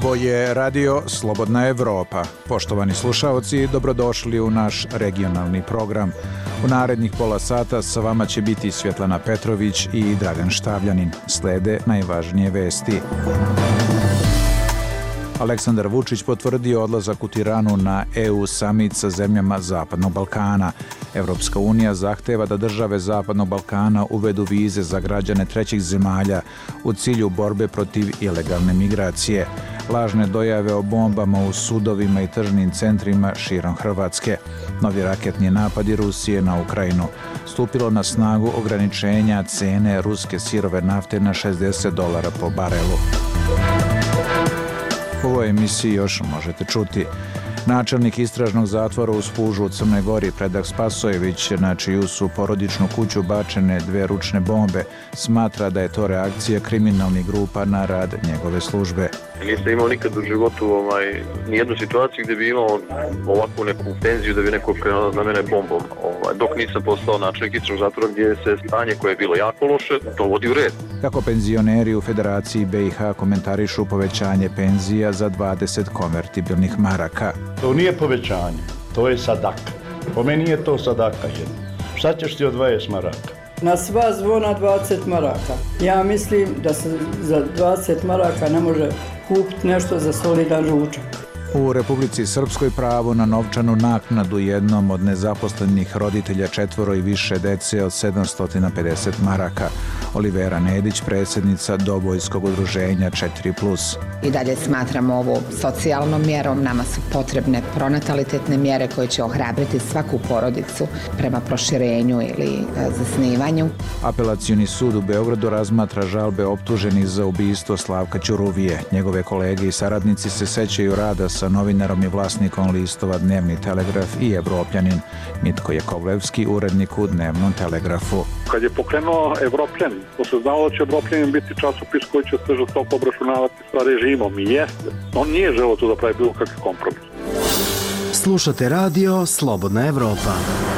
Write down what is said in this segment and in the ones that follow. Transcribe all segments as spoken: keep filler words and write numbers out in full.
Ovo je radio Slobodna Evropa. Poštovani slušaoci, dobrodošli u naš regionalni program. U narednih pola sata sa vama će biti Svjetlana Petrović i Dragan Štavljanin. Slede najvažnije vesti. Aleksandar Vučić potvrdio odlazak u Tiranu na E U summit sa zemljama Zapadnog Balkana. Evropska unija zahteva da države Zapadnog Balkana uvedu vize za građane trećih zemalja u cilju borbe protiv ilegalne migracije. Lažne dojave o bombama u sudovima i tržnim centrima širom Hrvatske. Novi raketni napadi Rusije na Ukrajinu. Stupilo na snagu ograničenja cene ruske sirove nafte na šezdeset dolara po barelu. U ovoj emisiji još možete čuti. Načelnik istražnog zatvora u Spužu u Crnoj Gori, Predrag Spasojević, na čiju su porodičnu kuću bačene dve ručne bombe, smatra da je to reakcija kriminalnih grupa na rad njegove službe. Nisam imao nikad u životu ovaj, nijednu situaciju gdje bi imao ovakvu neku tenziju da bi neko krenuo na mene bombom. Ovaj, dok nisam postao načelnik istražnog zatvora gdje se stanje koje je bilo jako loše, to vodi u red. Kako penzioneri u Federaciji B i H komentarišu povećanje penzija za dvadeset konvertibilnih maraka. To nije povećanje, to je sadaka. Po meni je to sadaka jedna. Šta ćeš ti od dvadeset maraka? Na sva zvona dvadeset maraka. Ja mislim da se za dvadeset maraka ne može kupiti nešto za solidan ručak. U Republici Srpskoj pravo na novčanu naknadu jednom od nezaposlenih roditelja četvoro i više dece od sedamsto pedeset maraka. Olivera Nedić, predsjednica Dobojskog udruženja četiri plus. I dalje smatramo ovo socijalnom mjerom. Nama su potrebne pronatalitetne mjere koje će ohrabriti svaku porodicu prema proširenju ili zasnivanju. Apelacioni sud u Beogradu razmatra žalbe optuženih za ubistvo Slavka Ćuruvije. Njegove kolege i saradnici se sećaju rada sa novinarom i vlasnikom listova Dnevni telegraf i Evropljanin. Mitko Jakovlevski, urednik u Dnevnom telegrafu. Kad je pokrenuo Evropljanin, to se znalo da će Evropljanin biti časopis koji će se žestoko obračunavati sa režimom i jeste. On nije želeo tu da pravi bilo kakve kompromis. Slušate radio Slobodna Evropa.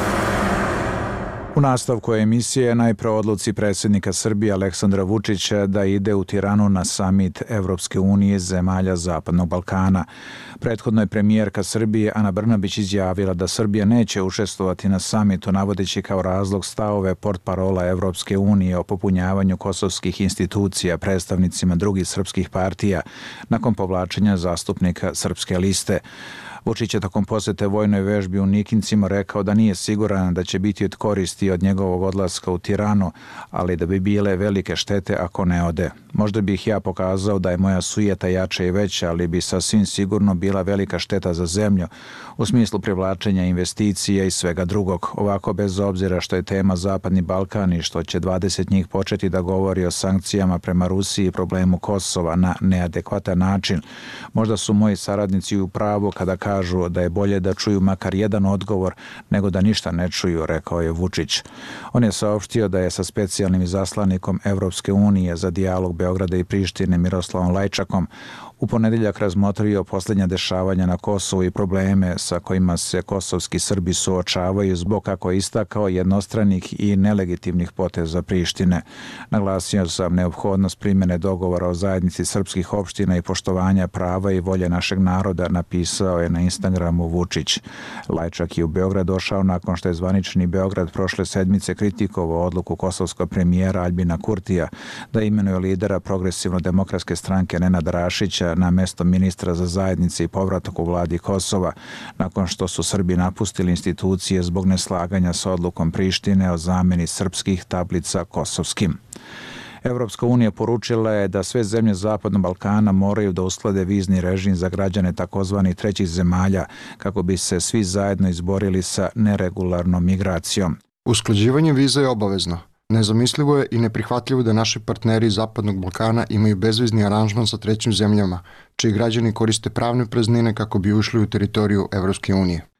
U nastavku emisije najpre odluci predsjednika Srbije Aleksandra Vučića da ide u Tiranu na summit Evropske unije zemalja Zapadnog Balkana. Prethodno je premijerka Srbije Ana Brnabić izjavila da Srbija neće učestvovati na summitu, navodeći kao razlog stavove portparola Evropske unije o popunjavanju kosovskih institucija predstavnicima drugih srpskih partija nakon povlačenja zastupnika Srpske liste. Vučić je tokom posete vojnoj vežbi u Nikincima rekao da nije siguran da će biti od koristi od njegovog odlaska u Tiranu, ali da bi bile velike štete ako ne ode. Možda bih ja pokazao da je moja sujeta jača i veća, ali bi sasvim sigurno bila velika šteta za zemlju u smislu privlačenja investicija i svega drugog. Ovako, bez obzira što je tema Zapadni Balkan i što će dvadeset njih početi da govori o sankcijama prema Rusiji i problemu Kosova na neadekvatan način, možda su moji saradnici u pravu kada kažu da je bolje da čuju makar jedan odgovor nego da ništa ne čuju, rekao je Vučić. On je saopštio da je sa specijalnim izaslanikom Evropske unije za dijalog Beograda i Prištine Miroslavom Lajčakom u ponedjeljak razmotrio posljednja dešavanja na Kosovu i probleme sa kojima se kosovski Srbi suočavaju zbog, kako je istakao, jednostranih i nelegitimnih poteza Prištine. Naglasio sam neophodnost primjene dogovora o zajednici srpskih opština i poštovanja prava i volje našeg naroda, napisao je na Instagramu Vučić. Lajčak je u Beograd došao nakon što je zvanični Beograd prošle sedmice kritikovao odluku kosovskog premijera Aljbina Kurtija da imenuje lidera progresivno-demokratske stranke Nenada Rašića na mesto ministra za zajednice i povratak u vladi Kosova, nakon što su Srbi napustili institucije zbog neslaganja sa odlukom Prištine o zamjeni srpskih tablica kosovskim. Evropska unija poručila je da sve zemlje Zapadnog Balkana moraju da usklade vizni režim za građane takozvanih trećih zemalja kako bi se svi zajedno izborili sa neregularnom migracijom. Usklađivanje viza je obavezno. Nezamislivo je i neprihvatljivo da naši partneri iz Zapadnog Balkana imaju bezvizni aranžman sa trećim zemljama, čiji građani koriste pravne praznine kako bi ušli u teritoriju Evropske unije.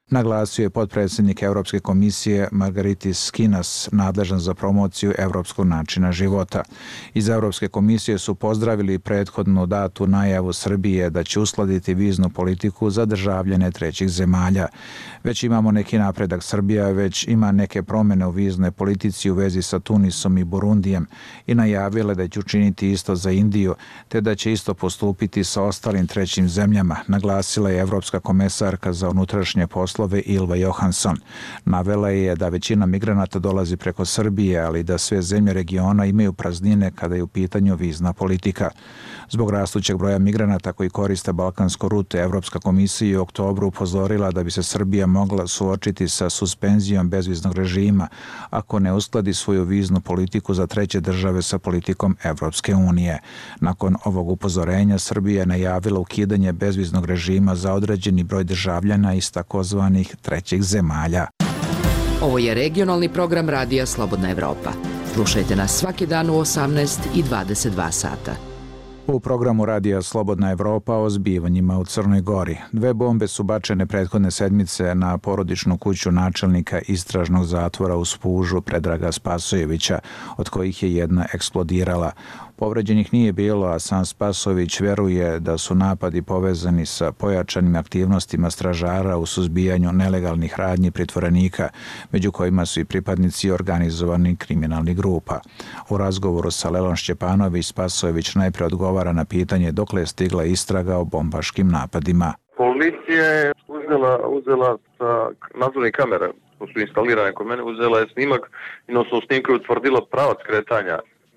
naglasio je potpredsjednik Europske komisije Margaritis Skinas, nadležan za promociju evropskog načina života. Iz Europske komisije su pozdravili prethodnu datu najavu Srbije da će uskladiti viznu politiku za državljane trećih zemalja. Već imamo neki napredak. Srbija već ima neke promjene u viznoj politici u vezi sa Tunisom i Burundijem i najavila da će učiniti isto za Indiju, te da će isto postupiti sa ostalim trećim zemljama, naglasila je Evropska komesarka za unutrašnje poslove Ylva Johansson. Navela je da većina migranata dolazi preko Srbije, ali da sve zemlje regiona imaju praznine kada je u pitanju vizna politika. Zbog rastućeg broja migranata koji koriste balkansku rutu, Evropska komisija je u oktobru upozorila da bi se Srbija mogla suočiti sa suspenzijom bezviznog režima ako ne uskladi svoju viznu politiku za treće države sa politikom Evropske unije. Nakon ovog upozorenja Srbija je najavila ukidanje bezviznog režima za određeni broj državljana iz takozvanih trećih zemalja. Ovo je regionalni program Radija Slobodna Evropa. Slušajte nas svaki dan u osamnaest i dvadeset dva sata. U programu Radija Slobodna Evropa o zbivanjima u Crnoj Gori. Dve bombe su bačene prethodne sedmice na porodičnu kuću načelnika istražnog zatvora u Spužu Predraga Spasojevića, od kojih je jedna eksplodirala. Povređenih nije bilo, a sam Spasojević veruje da su napadi povezani sa pojačanim aktivnostima stražara u suzbijanju nelegalnih radnji pritvorenika, među kojima su i pripadnici organizovanih kriminalnih grupa. U razgovoru sa Lelom Šćepanović, Spasojević najpre odgovara na pitanje dokle je stigla istraga o bombaškim napadima. Policija je uzela, uzela sa nadzornih kamera, koje su instalirane kod mene, uzela je snimak i na osnovu snimka je utvrdila pravac kretanja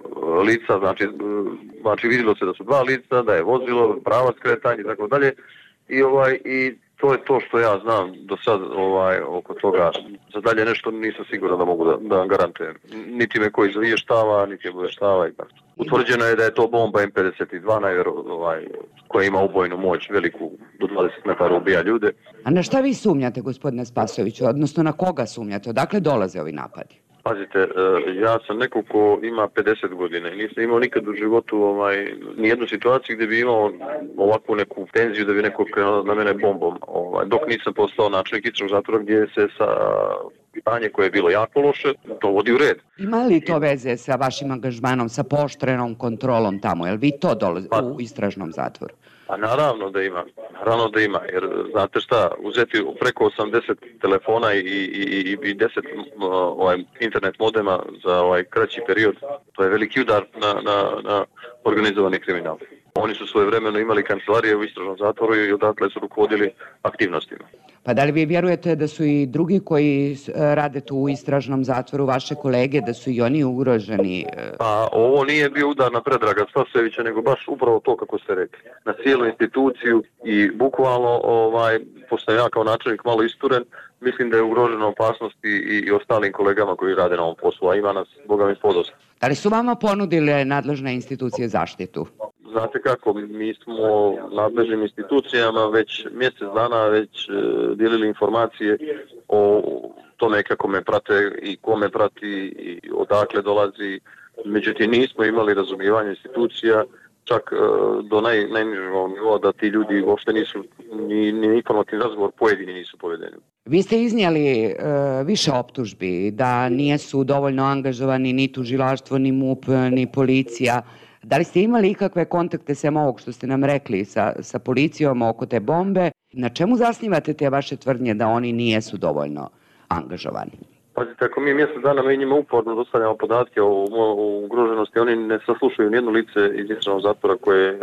lica, znači, znači vidjelo se da su dva lica, da je vozilo, pravac kretanja i tako dalje. I ovaj i to je to što ja znam do sad ovaj oko toga. Za dalje nešto nisam siguran da mogu da, da vam garantujem. Niti me koji izvještava, niti me obavještava i tako. Utvrđeno je da je to bomba em pedeset dva najvjerojatnije ovaj koja ima ubojnu moć veliku do dvadeset metara, ubija ljude. A na šta vi sumnjate, gospodine Spasojeviću, odnosno na koga sumnjate? Odakle dolaze ovi napadi? Pazite, ja sam neko ko ima pedeset godina i nisam imao nikad u životu ovaj, nijednu situaciju gdje bi imao ovakvu neku tenziju da bi neko krenuo na mene bombom. Ovaj, dok nisam postao načelnik istražnog zatvora gdje se sa stanje koje je bilo jako loše, to vodi u red. Ima li to veze sa vašim angažmanom, sa pooštrenom kontrolom tamo? Jel vi to dolazite u istražnom zatvoru? Pa naravno da ima, naravno da ima, jer znate šta, uzeti preko osamdeset telefona i, i, i deset ovaj, internet modema za ovaj kraći period, to je veliki udar na, na, na organizovani kriminal. Oni su svojevremeno imali kancelarije u istražnom zatvoru i odatle su rukovodili aktivnostima. Pa da li vi vjerujete da su i drugi koji rade tu u istražnom zatvoru, vaše kolege, da su i oni ugroženi? Pa ovo nije bio udar na Predraga Spasojevića, nego baš upravo to kako ste rekli. Na cijelu instituciju i bukvalno, ovaj, pošto ja kao načelnik malo isturen, mislim da je ugrožena opasnost i, i ostalim kolegama koji rade na ovom poslu, a ima nas, boga mi, podosta. Da li su vama ponudile nadležne institucije zaštitu? Znate kako, mi smo nadležnim institucijama već mjesec dana već e, dijelili informacije o tome kako me prate i ko me prati i odakle dolazi. Međutim, nismo imali razumijevanje institucija, čak e, do naj, najnižeg nivoa da ti ljudi uopšte nisu, ni, ni informativni razgovor pojedini nisu povedeni. Vi ste iznijeli e, više optužbi da nisu dovoljno angažovani ni tužilaštvo, ni MUP, ni policija. Da li ste imali ikakve kontakte sem ovog što ste nam rekli sa, sa policijom oko te bombe? Na čemu zasnivate te vaše tvrdnje da oni nijesu dovoljno angažovani? Pazite, ako mi mjesec dana mi njima uporno dostavljamo podatke o, o ugroženosti, oni ne saslušaju nijedno lice iz istražnog zatvora koje,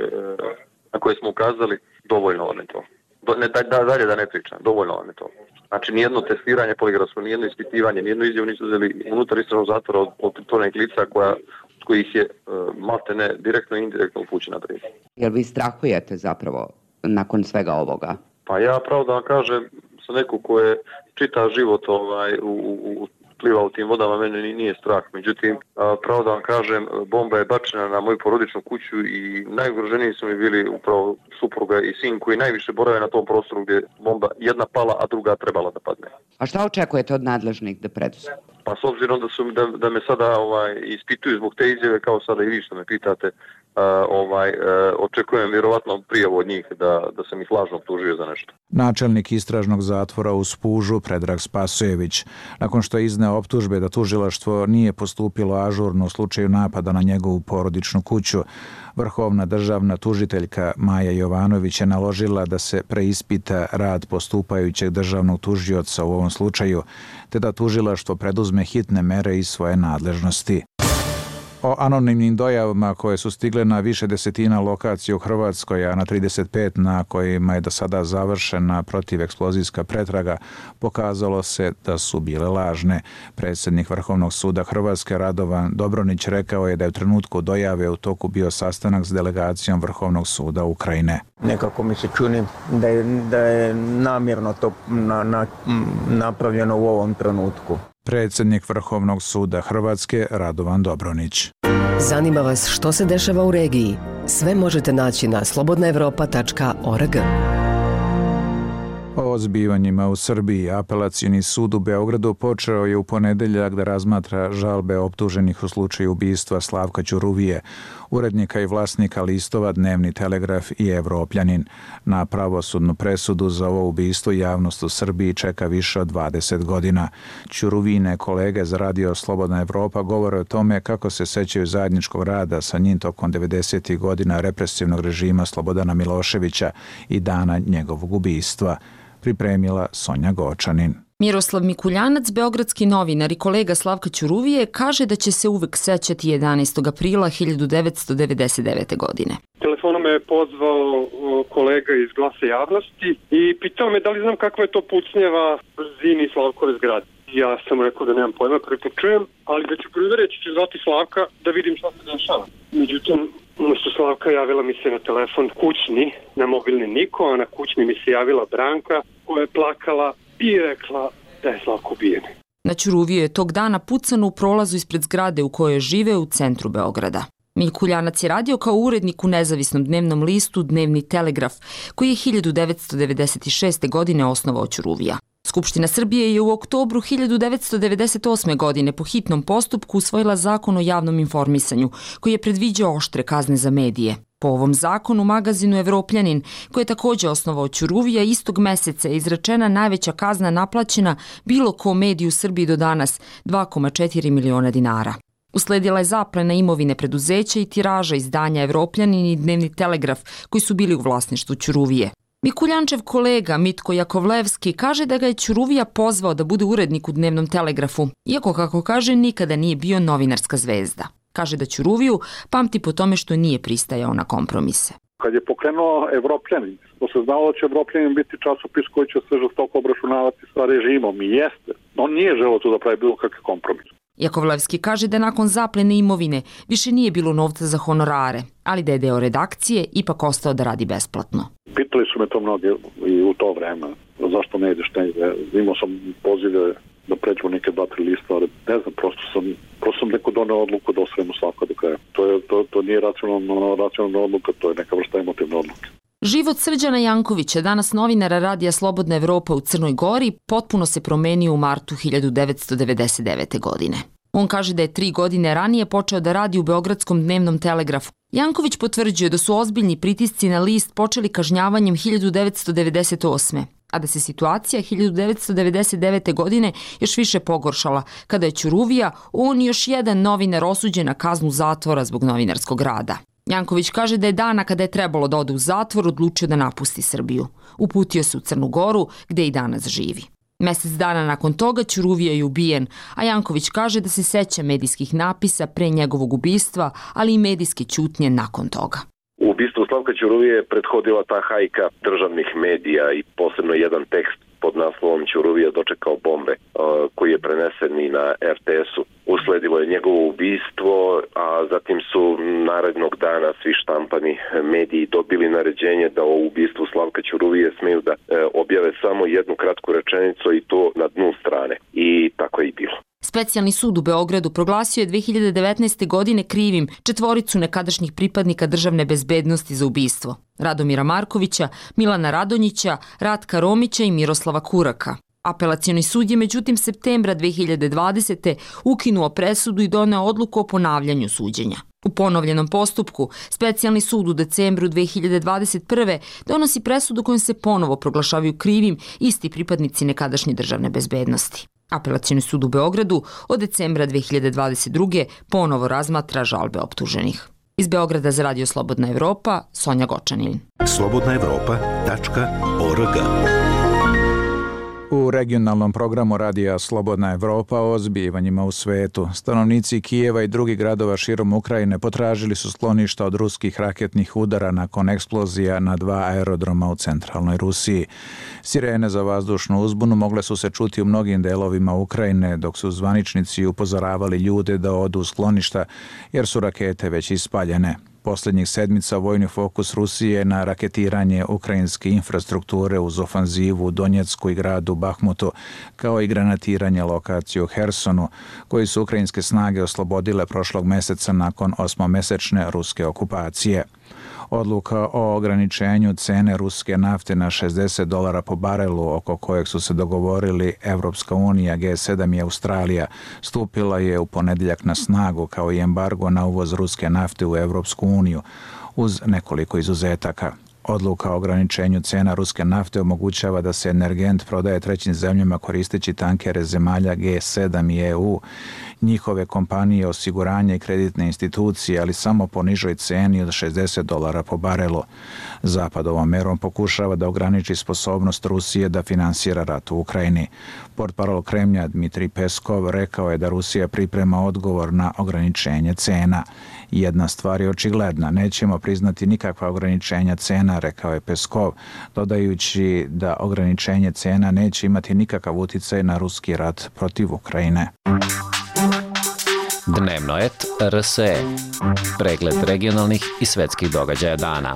na koje smo ukazali, dovoljno vam je to. Do, ne, da, dalje da ne pričam, dovoljno vam je to. Znači, nijedno testiranje poligrafsko, nijedno ispitivanje, nijednu izjavu nisu uzeli unutar istražnog zatvora od, od pritvorenih lica koja kojih je uh, malte ne direktno i indirektno upućena priča. Jel vi strahujete zapravo nakon svega ovoga? Pa ja pravo da vam kažem, sa neko ko je čita život ovaj, u, u, pliva u tim vodama, mene nije strah. Međutim, pravo da vam kažem, bomba je bačena na moju porodičnu kuću i najugroženiji su mi bili upravo supruga i sin koji najviše borave na tom prostoru gdje bomba jedna pala, a druga trebala da padne. A šta očekujete od nadležnih da preduzmu? Pa s obzirom da su da, da me sada ovaj, ispituju zbog te izjave, kao sada i vi što me pitate, ovaj, očekujem vjerovatno prijavu od njih da, da sam ih lažno optužio za nešto. Načelnik istražnog zatvora u Spužu, Predrag Spasojević, nakon što je izneo optužbe da tužilaštvo nije postupilo ažurno u slučaju napada na njegovu porodičnu kuću, Vrhovna državna tužiteljka Maja Jovanović je naložila da se preispita rad postupajućeg državnog tužioca u ovom slučaju, te da tužilaštvo preduzme hitne mere iz svoje nadležnosti. O anonimnim dojavama koje su stigle na više desetina lokacija u Hrvatskoj, a na trideset pet na kojima je do sada završena protiveksplozijska pretraga, pokazalo se da su bile lažne. Predsjednik Vrhovnog suda Hrvatske Radovan Dobronić rekao je da je u trenutku dojave u toku bio sastanak s delegacijom Vrhovnog suda Ukrajine. Nekako mi se čini da je, da je namjerno to na, na, napravljeno u ovom trenutku. Predsjednik Vrhovnog suda Hrvatske Radovan Dobronić. Zanima vas što se dešava u regiji? Sve možete naći na slobodna evropa tačka org. O zbivanjima u Srbiji Apelacioni sud u Beogradu počeo je u ponedeljak da razmatra žalbe optuženih u slučaju ubistva Slavka Ćuruvije, urednika i vlasnika listova Dnevni telegraf i Evropljanin. Na pravosudnu presudu za ovo ubistvo javnost u Srbiji čeka više od dvadeset godina. Ćuruvine kolege za radio Slobodna Evropa govore o tome kako se sećaju zajedničkog rada sa njim tokom devedesetih godina represivnog režima Slobodana Miloševića i dana njegovog ubistva. Pripremila Sonja Gočanin. Miroslav Mikuljanac, beogradski novinar i kolega Slavka Ćuruvije, kaže da će se uvek sećati jedanaestog aprila hiljadu devetsto devedeset devete. godine. Telefonom me je pozvao kolega iz Glasa javnosti i pitao me da li znam kakva je to pucnjeva brzini Slavkove zgrade. Ja sam rekao da nemam pojma, prvi put čujem, ali da ću provjeriti, ću zvati Slavka da vidim šta se dešava. Međutim, umjesto Slavka javila mi se na telefon kućni, na mobilni niko, a na kućni mi se javila Branka koja je plakala i rekla da je Slavko ubijen. Na Ćuruviju je tog dana pucano u prolazu ispred zgrade u kojoj žive u centru Beograda. Mikuljanac je radio kao urednik u nezavisnom dnevnom listu Dnevni telegraf, koji je hiljadu devetsto devedeset šeste. godine osnovao Ćuruvija. Skupština Srbije je u oktobru hiljadu devetsto devedeset osme. godine po hitnom postupku usvojila zakon o javnom informisanju, koji je predviđao oštre kazne za medije. Po ovom zakonu magazinu Evropljanin, koji je također osnovao Ćuruvija, istog meseca je izrečena najveća kazna naplaćena bilo ko mediju u Srbiji do danas, dva zarez četiri miliona dinara. Usledila je zaplena imovine preduzeća i tiraža izdanja Evropljanin i Dnevni telegraf, koji su bili u vlasništvu Ćuruvije. Mikuljančev kolega Mitko Jakovlevski kaže da ga je Ćuruvija pozvao da bude urednik u Dnevnom telegrafu, iako, kako kaže, nikada nije bio novinarska zvezda. Kaže da Ćuruviju pamti po tome što nije pristajao na kompromise. Kad je pokrenuo Evropljanin, to se znalo da će Evropljanin biti časopis koji će se žestoko obračunavati sa režimom i jeste. On nije želeo tu da pravi bilo kakve kompromise. Jakovlevski kaže da nakon zaplene imovine više nije bilo novca za honorare, ali da je deo redakcije ipak ostao da radi besplatno. Pitali su me to mnogi i u to vreme. Zašto ne ideš negdje? Imao sam pozive da pređemo neke dva, tri lista, ali ne znam, prosto sam, prosto sam neko doneo odluku da osvojimo Slavka do kraja. To, je, to, to nije racionalna, racionalna odluka, to je neka vrsta emotivne odluke. Život Srđana Jankovića, danas novinara Radija Slobodna Evropa u Crnoj Gori, potpuno se promenio u martu hiljadu devetsto devedeset devete. godine. On kaže da je tri godine ranije počeo da radi u Beogradskom Dnevnom telegrafu. Janković potvrđuje da su ozbiljni pritisci na list počeli kažnjavanjem hiljadu devetsto devedeset osme. a da se situacija hiljadu devetsto devedeset devete. godine još više pogoršala, kada je Ćuruvija, on i još jedan novinar osuđen na kaznu zatvora zbog novinarskog rada. Janković kaže da je dana kada je trebalo da ode u zatvor odlučio da napusti Srbiju. Uputio se u Crnu Goru, gde i danas živi. Mesec dana nakon toga Ćuruvija je ubijen, a Janković kaže da se seća medijskih napisa pre njegovog ubistva, ali i medijske ćutnje nakon toga. U ubistvu Slavka Ćuruvije je prethodila ta hajka državnih medija i posebno jedan tekst pod naslovom Ćuruvija dočekao bombe, koji je prenesen i na er te esu. Usledilo je njegovo ubistvo, a zatim su narednog dana svi štampani mediji dobili naređenje da o ubistvu Slavka Ćuruvije smeju da objave samo jednu kratku rečenicu i to na dnu strane. I tako je i bilo. Specijalni sud u Beogradu proglasio je dve hiljade devetnaeste. godine krivim četvoricu nekadašnjih pripadnika državne bezbednosti za ubistvo. Radomira Markovića, Milana Radonjića, Ratka Romića i Miroslava Kuraka. Apelacioni sud je međutim septembra dve hiljade dvadesete. ukinuo presudu i doneo odluku o ponavljanju suđenja. U ponovljenom postupku, specijalni sud u decembru dve hiljade dvadeset prve. donosi presudu kojom se ponovo proglašavaju krivim isti pripadnici nekadašnje državne bezbednosti. Apelacioni sud u Beogradu od decembra dve hiljade dvadeset druge. ponovo razmatra žalbe optuženih. Iz Beograda za Radio Slobodna Evropa, Sonja Gočanin. slobodna evropa tačka org. U regionalnom programu Radija Slobodna Evropa o zbivanjima u svetu, stanovnici Kijeva i drugih gradova širom Ukrajine potražili su skloništa od ruskih raketnih udara nakon eksplozija na dva aerodroma u centralnoj Rusiji. Sirene za vazdušnu uzbunu mogle su se čuti u mnogim delovima Ukrajine, dok su zvaničnici upozoravali ljude da odu u skloništa jer su rakete već ispaljene. Poslednjih sedmica vojni fokus Rusije je na raketiranje ukrajinske infrastrukture uz ofanzivu u Donjecku i gradu Bahmutu, kao i granatiranje lokacije u Hersonu, koji su ukrajinske snage oslobodile prošlog meseca nakon osmomesečne ruske okupacije. Odluka o ograničenju cene ruske nafte na šezdeset dolara po barelu, oko kojeg su se dogovorili Evropska unija, G sedam i Australija, stupila je u ponedeljak na snagu kao i embargo na uvoz ruske nafte u Evropsku uniju, uz nekoliko izuzetaka. Odluka o ograničenju cena ruske nafte omogućava da se energent prodaje trećim zemljama koristeći tankere zemalja G sedam i E U, njihove kompanije, osiguranje i kreditne institucije, ali samo po nižoj ceni od šezdeset dolara po barelu. Zapad ovom merom pokušava da ograniči sposobnost Rusije da finansira rat u Ukrajini. Portparol Kremlja Dmitrij Peskov rekao je da Rusija priprema odgovor na ograničenje cena. Jedna stvar je očigledna, nećemo priznati nikakva ograničenja cena, rekao je Peskov, dodajući da ograničenje cena neće imati nikakav uticaj na ruski rat protiv Ukrajine. Dnevno et R S E. Pregled regionalnih i svetskih događaja dana.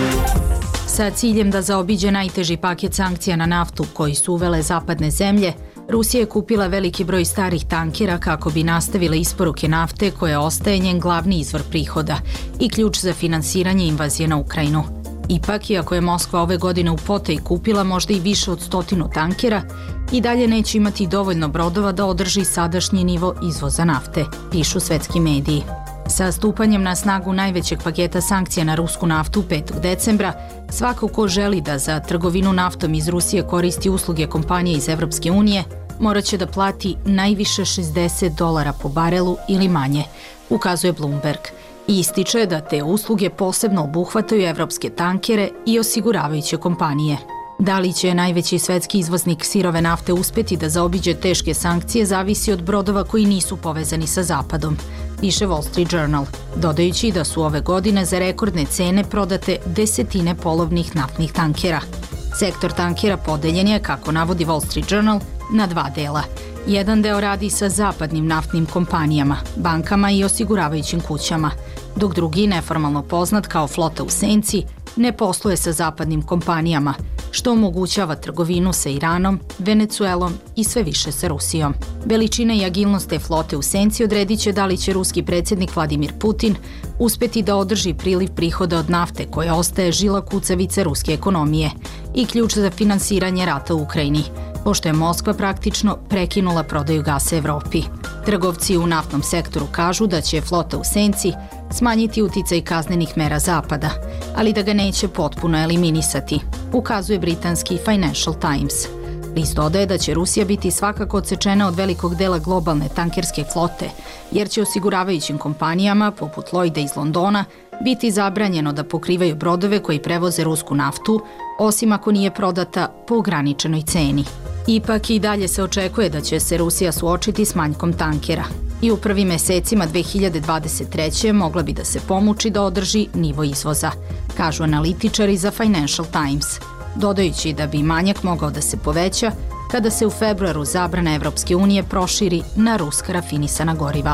Sa ciljem da zaobiđe najteži paket sankcija na naftu koji su uvele zapadne zemlje, Rusija je kupila veliki broj starih tankera kako bi nastavila isporuke nafte koja ostaje njen glavni izvor prihoda i ključ za finansiranje invazije na Ukrajinu. Ipak, iako je Moskva ove godine u potaji kupila možda i više od stotinu tankera, i dalje neće imati dovoljno brodova da održi sadašnji nivo izvoza nafte, pišu svetski mediji. Sa stupanjem na snagu najvećeg paketa sankcija na rusku naftu petog decembra, svako ko želi da za trgovinu naftom iz Rusije koristi usluge kompanije iz Evropske unije, morat će da plati najviše šezdeset dolara po barelu ili manje, ukazuje Bloomberg. I ističe da te usluge posebno obuhvataju evropske tankere i osiguravajuće kompanije. Da li će najveći svetski izvoznik sirove nafte uspeti da zaobiđe teške sankcije zavisi od brodova koji nisu povezani sa Zapadom, piše Wall Street Journal, dodajući da su ove godine za rekordne cene prodate desetine polovnih naftnih tankera. Sektor tankera podeljen je, kako navodi Wall Street Journal, na dva dela. Jedan deo radi sa zapadnim naftnim kompanijama, bankama i osiguravajućim kućama, dok drugi, neformalno poznat kao flota u senci, ne posluje sa zapadnim kompanijama, što omogućava trgovinu sa Iranom, Venecuelom i sve više sa Rusijom. Veličina i agilnost te flote u senci odredit će da li će ruski predsjednik Vladimir Putin uspeti da održi priliv prihoda od nafte koja ostaje žila kucavice ruske ekonomije i ključ za finansiranje rata u Ukrajini, pošto je Moskva praktično prekinula prodaju gasa Evropi. Trgovci u naftnom sektoru kažu da će flota u senci smanjiti uticaj kaznenih mera Zapada, ali da ga neće potpuno eliminisati, ukazuje britanski Financial Times. List dodaje da će Rusija biti svakako odsečena od velikog dela globalne tankerske flote, jer će osiguravajućim kompanijama, poput Lloyda iz Londona, biti zabranjeno da pokrivaju brodove koji prevoze rusku naftu, osim ako nije prodata po ograničenoj ceni. Ipak i dalje se očekuje da će se Rusija suočiti s manjkom tankera i u prvim mesecima dve hiljade dvadeset treće mogla bi da se pomuči da održi nivo izvoza, kažu analitičari za Financial Times, dodajući da bi manjak mogao da se poveća kada se u februaru zabrana Evropske unije proširi na ruska rafinisana goriva.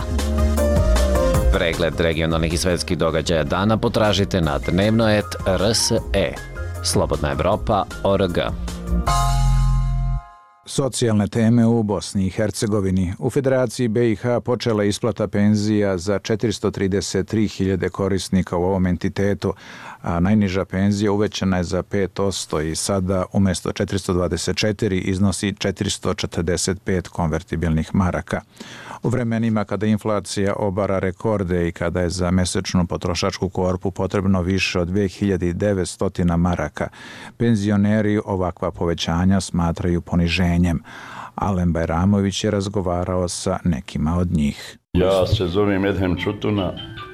Pregled regionalnih i svetskih događaja dana potražite na dnevno et R S E. Slobodna Evropa, org. Socijalne teme u Bosni i Hercegovini. U Federaciji B i H počela je isplata penzija za četiristo trideset tri hiljade korisnika u ovom entitetu, a najniža penzija uvećana je za pet posto i sada umjesto četiristo dvadeset četiri iznosi četiristo četrdeset pet konvertibilnih maraka. U vremenima kada inflacija obara rekorde i kada je za mesečnu potrošačku korpu potrebno više od dve hiljade devetsto maraka, penzioneri ovakva povećanja smatraju poniženjem. Alen Bajramović je razgovarao sa nekima od njih. Ja se zovem Edhem Čutuna,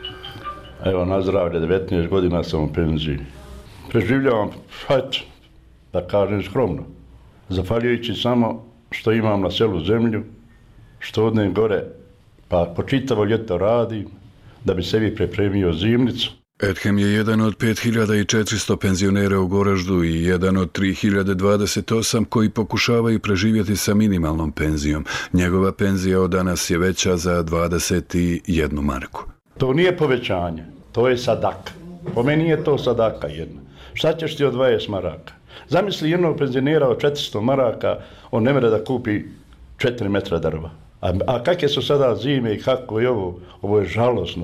evo na zdravlje, devetnaest godina sam u penziji. Preživljavam, hajde, da kažem skromno, zahvaljujući samo što imam na selu zemlju, što odnem gore, pa po čitavo ljeto radim, da bi sebi pripremio zimnicu. Edhem je jedan od pet hiljada četiristo penzionera u Goraždu i jedan od tri hiljade dvadeset osam koji pokušavaju preživjeti sa minimalnom penzijom. Njegova penzija od danas je veća za dvadeset jednu marku. To nije povećanje, to je sadaka. Po meni je to sadaka jedna. Šta ćeš ti od dvadeset maraka? Zamisli jednog penzionera od četiristo maraka, on ne mere da kupi četiri metra drva. A, a kakve su sada zime i kako je ovo? Ovo je žalosno.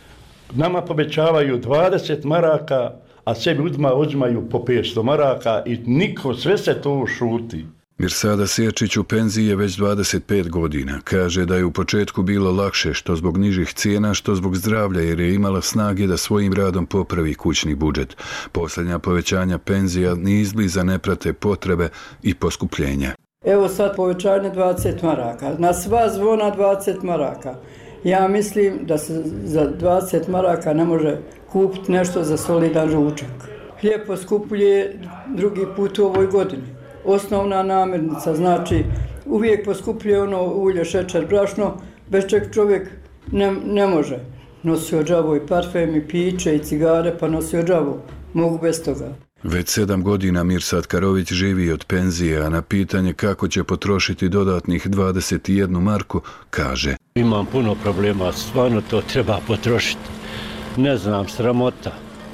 Nama povećavaju dvadeset maraka, a sebi udma uzmaju po petsto maraka i niko, sve se to šuti. Mirsada Sječić u penziji je već dvadeset pet godina. Kaže da je u početku bilo lakše, što zbog nižih cijena, što zbog zdravlja, jer je imala snage da svojim radom popravi kućni budžet. Posljednja povećanja penzija ni izbliza ne prate potrebe i poskupljenja. Evo sad povećanje dvadeset maraka, na sva zvona dvadeset maraka. Ja mislim da se za dvadeset maraka ne može kupiti nešto za solidan ručak. Hljeb poskupljuje drugi put u ovoj godini. Osnovna namirnica, znači uvijek poskupljuje ono ulje, šećer, brašno, bez čeg čovjek ne, ne može. Nosio džavu i parfem i piće i cigare, pa nosio džavu. Mogu bez toga. Već sedam godina Mirsad Karović živi od penzije, a na pitanje kako će potrošiti dodatnih dvadeset jednu marku, kaže: Imam puno problema, stvarno to treba potrošiti. Ne znam, sramota,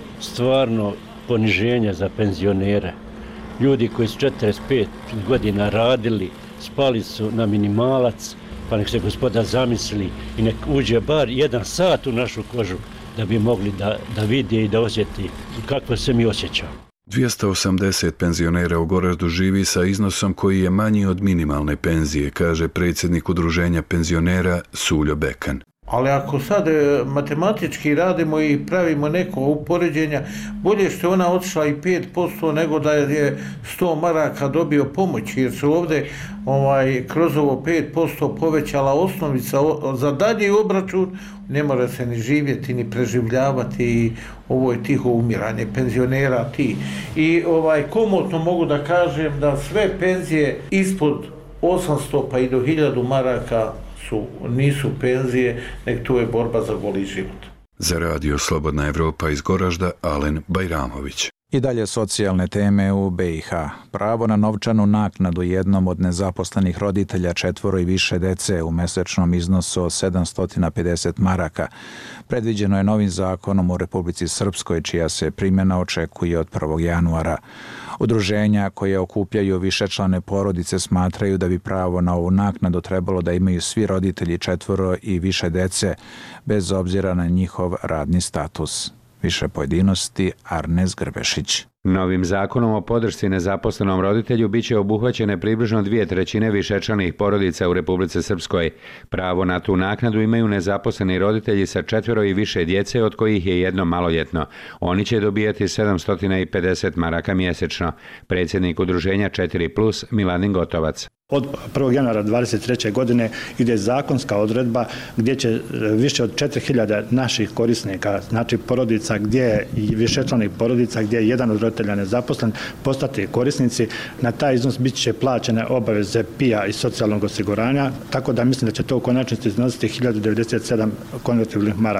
stvarno poniženje za penzionere. Ljudi koji su četrdeset pet godina radili, spali su na minimalac, pa nek se gospoda zamisli i nek uđe bar jedan sat u našu kožu da bi mogli da, da vidi i da osjeti kako se mi osjećamo. dvjesto osamdeset penzionera u Goraždu živi sa iznosom koji je manji od minimalne penzije, kaže predsjednik udruženja penzionera Suljo Bekan. Ali ako sad e, matematički radimo i pravimo neko upoređenja, bolje što je ona otišla i pet posto nego da je sto maraka dobio pomoć, jer su ovdje ovaj, kroz ovo pet posto povećala osnovica o, za dalji obračun, ne mora se ni živjeti ni preživljavati i ovo je tiho umiranje penzionera ti. I ovaj, komotno mogu da kažem da sve penzije ispod osamsto pa i do hiljadu maraka su, nisu penzije, nek to je borba za goli život. Za radio Slobodna Evropa iz Goražda, Alen Bajramović. I dalje socijalne teme u B i H. Pravo na novčanu naknadu jednom od nezaposlenih roditelja četvoro i više dece u mesečnom iznosu od sedamsto pedeset maraka predviđeno je novim zakonom u Republici Srpskoj, čija se primjena očekuje od prvog januara. Udruženja koje okupljaju višečlane porodice smatraju da bi pravo na ovu naknadu trebalo da imaju svi roditelji četvoro i više dece, bez obzira na njihov radni status. Više pojedinosti Arnes Grbešić. Novim zakonom o podršci nezaposlenom roditelju biće obuhvaćene približno dvije trećine višečlanih porodica u Republici Srpskoj. Pravo na tu naknadu imaju nezaposleni roditelji sa četvero i više djece, od kojih je jedno maloljetno. Oni će dobijati sedamsto pedeset maraka mjesečno. Predsjednik udruženja četiri plus Miladin Gotovac. Od prvog januara dvadeset treće godine ide zakonska odredba gdje će više od četiri hiljade naših korisnika, znači porodica gdje i višečlanih porodica gdje je jedan od roditelja nezaposlen, postati korisnici. Na taj iznos bit će plaćene obaveze P I A i socijalnog osiguranja, tako da mislim da će to u konačnici iznositi hiljadu devedeset sedam konvertibilnih maraka.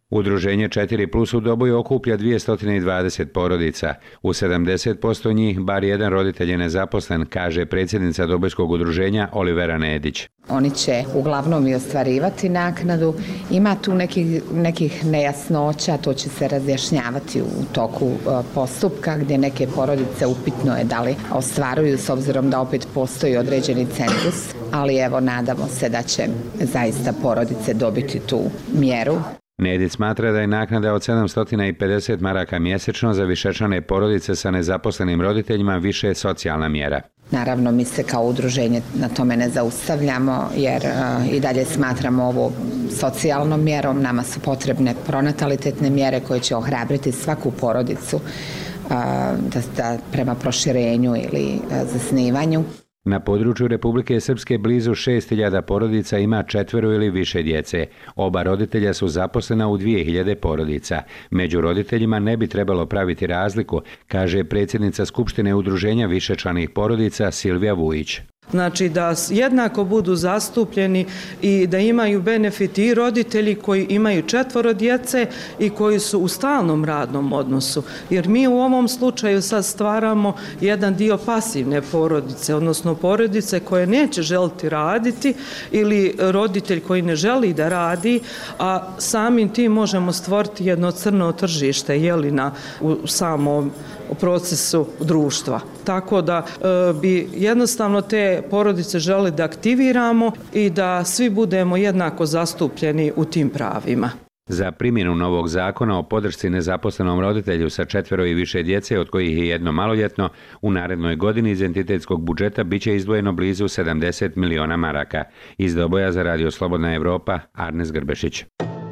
Udruženje četiri plus u Doboju okuplja dvjesto dvadeset porodica. U sedamdeset posto njih bar jedan roditelj je nezaposlen, kaže predsjednica Dobojskog udruženja Olivera Nedić. Oni će uglavnom i ostvarivati naknadu. Ima tu nekih, nekih nejasnoća, to će se razjašnjavati u toku postupka gdje neke porodice upitno je da li ostvaruju s obzirom da opet postoji određeni cenzus, ali evo nadamo se da će zaista porodice dobiti tu mjeru. Nedić smatra da je naknada od sedamsto pedeset maraka mjesečno za višečlane porodice sa nezaposlenim roditeljima više socijalna mjera. Naravno, mi se kao udruženje na tome ne zaustavljamo jer uh, i dalje smatramo ovo socijalnom mjerom. Nama su potrebne pronatalitetne mjere koje će ohrabriti svaku porodicu uh, da, da prema proširenju ili uh, zasnivanju. Na području Republike Srpske blizu šest hiljada porodica ima četvero ili više djece. Oba roditelja su zaposlena u dvije hiljade porodica. Među roditeljima ne bi trebalo praviti razliku, kaže predsjednica Skupštine udruženja višečlanih porodica Silvija Vujić. Znači da jednako budu zastupljeni i da imaju benefiti i roditelji koji imaju četvoro djece i koji su u stalnom radnom odnosu. Jer mi u ovom slučaju sad stvaramo jedan dio pasivne porodice, odnosno porodice koje neće želiti raditi ili roditelj koji ne želi da radi, a samim tim možemo stvoriti jedno crno tržište jeli, na, u samom procesu društva. Tako da e, bi jednostavno te porodice želi da aktiviramo i da svi budemo jednako zastupljeni u tim pravima. Za primjenu novog zakona o podršci nezaposlenom roditelju sa četvero i više djece, od kojih je jedno maloljetno, u narednoj godini iz entitetskog budžeta biće izdvojeno blizu sedamdeset miliona maraka. Iz Doboja za Radio Slobodna Evropa, Arnes Grbešić.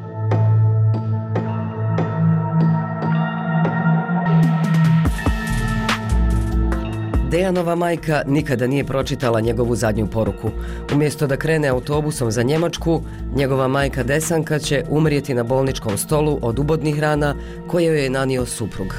Dejanova majka nikada nije pročitala njegovu zadnju poruku. Umjesto da krene autobusom za Njemačku, njegova majka Desanka će umrijeti na bolničkom stolu od ubodnih rana koje joj je nanio suprug.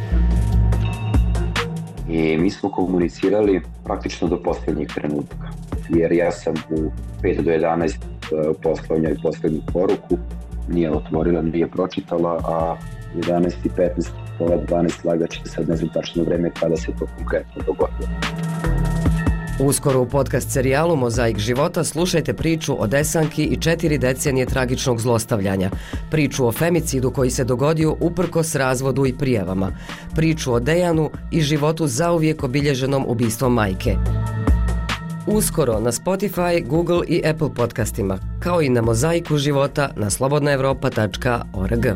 I mi smo komunicirali praktično do posljednjih trenutka, jer ja sam u pet do jedanaest poslao njoj posljednju poruku, nije otvorila, nije pročitala, a jedanaest i petnaest, pola dvanaest slagaće, sad ne znam tačno vreme kada se to konkretno dogodilo. Uskoro u podcast serijalu Mozaik života slušajte priču o Desanki i četiri decenije tragičnog zlostavljanja. Priču o femicidu koji se dogodio uprkos razvodu i prijavama. Priču o Dejanu i životu zauvijek obilježenom ubistvom majke. Uskoro na Spotify, Google i Apple podcastima, kao i na Mozaiku života na slobodna evropa tačka org.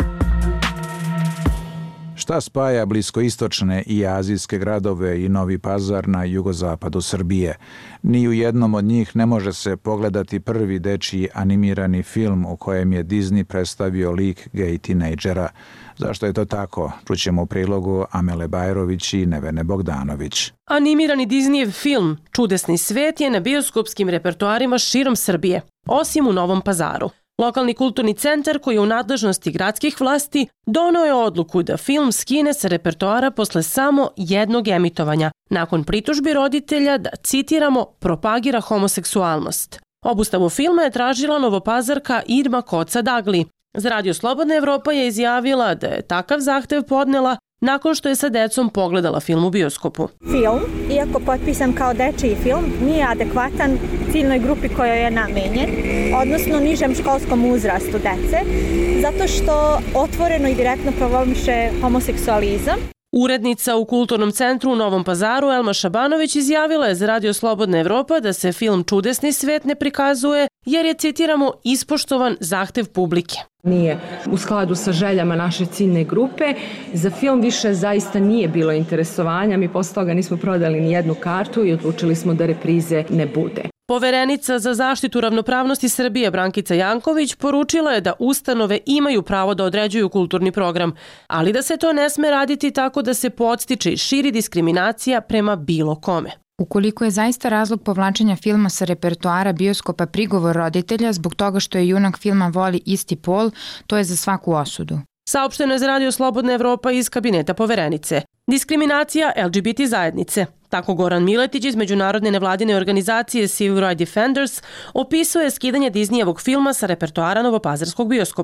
Šta spaja bliskoistočne i azijske gradove i Novi Pazar na jugozapadu Srbije? Ni u jednom od njih ne može se pogledati prvi dečiji animirani film u kojem je Disney predstavio lik gej tinejdžera. Zašto je to tako? Čućemo u prilogu Amele Bajrović i Nevene Bogdanović. Animirani Disneyev film Čudesni svet je na bioskopskim repertoarima širom Srbije, osim u Novom Pazaru. Lokalni kulturni centar koji je u nadležnosti gradskih vlasti doneo je odluku da film skine sa repertoara posle samo jednog emitovanja, nakon pritužbi roditelja da, citiramo, propagira homoseksualnost. Obustavu filma je tražila novopazarka Irma Koca-Dagli. Za Radio Slobodna Evropa je izjavila da je takav zahtev podnela nakon što je sa decom pogledala film u bioskopu. Film, iako potpisan kao dečiji film, nije adekvatan ciljnoj grupi kojoj je namenjen, odnosno nižem školskom uzrastu dece, zato što otvoreno i direktno promoviše homoseksualizam. Urednica u Kulturnom centru u Novom Pazaru Elma Šabanović izjavila je za Radio Slobodna Evropa da se film Čudesni svet ne prikazuje jer je, citiramo, ispoštovan zahtev publike. Nije u skladu sa željama naše ciljne grupe. Za film više zaista nije bilo interesovanja. Mi posle toga nismo prodali ni jednu kartu i odlučili smo da reprize ne bude. Poverenica za zaštitu ravnopravnosti Srbije Brankica Janković poručila je da ustanove imaju pravo da određuju kulturni program, ali da se to ne sme raditi tako da se podstiče i širi diskriminacija prema bilo kome. Ukoliko je zaista razlog povlačenja filma sa repertoara bioskopa prigovor roditelja zbog toga što je junak filma voli isti pol, to je za svaku osudu. Saopšteno je za Radio Slobodna Evropa iz kabineta poverenice. Diskriminacija el ge be te zajednice. Tako Goran Miletić iz međunarodne nevladine organizacije Civil Rights Defenders opisuje skidanje Disneyevog filma sa repertoara novopazarskog bioskopa.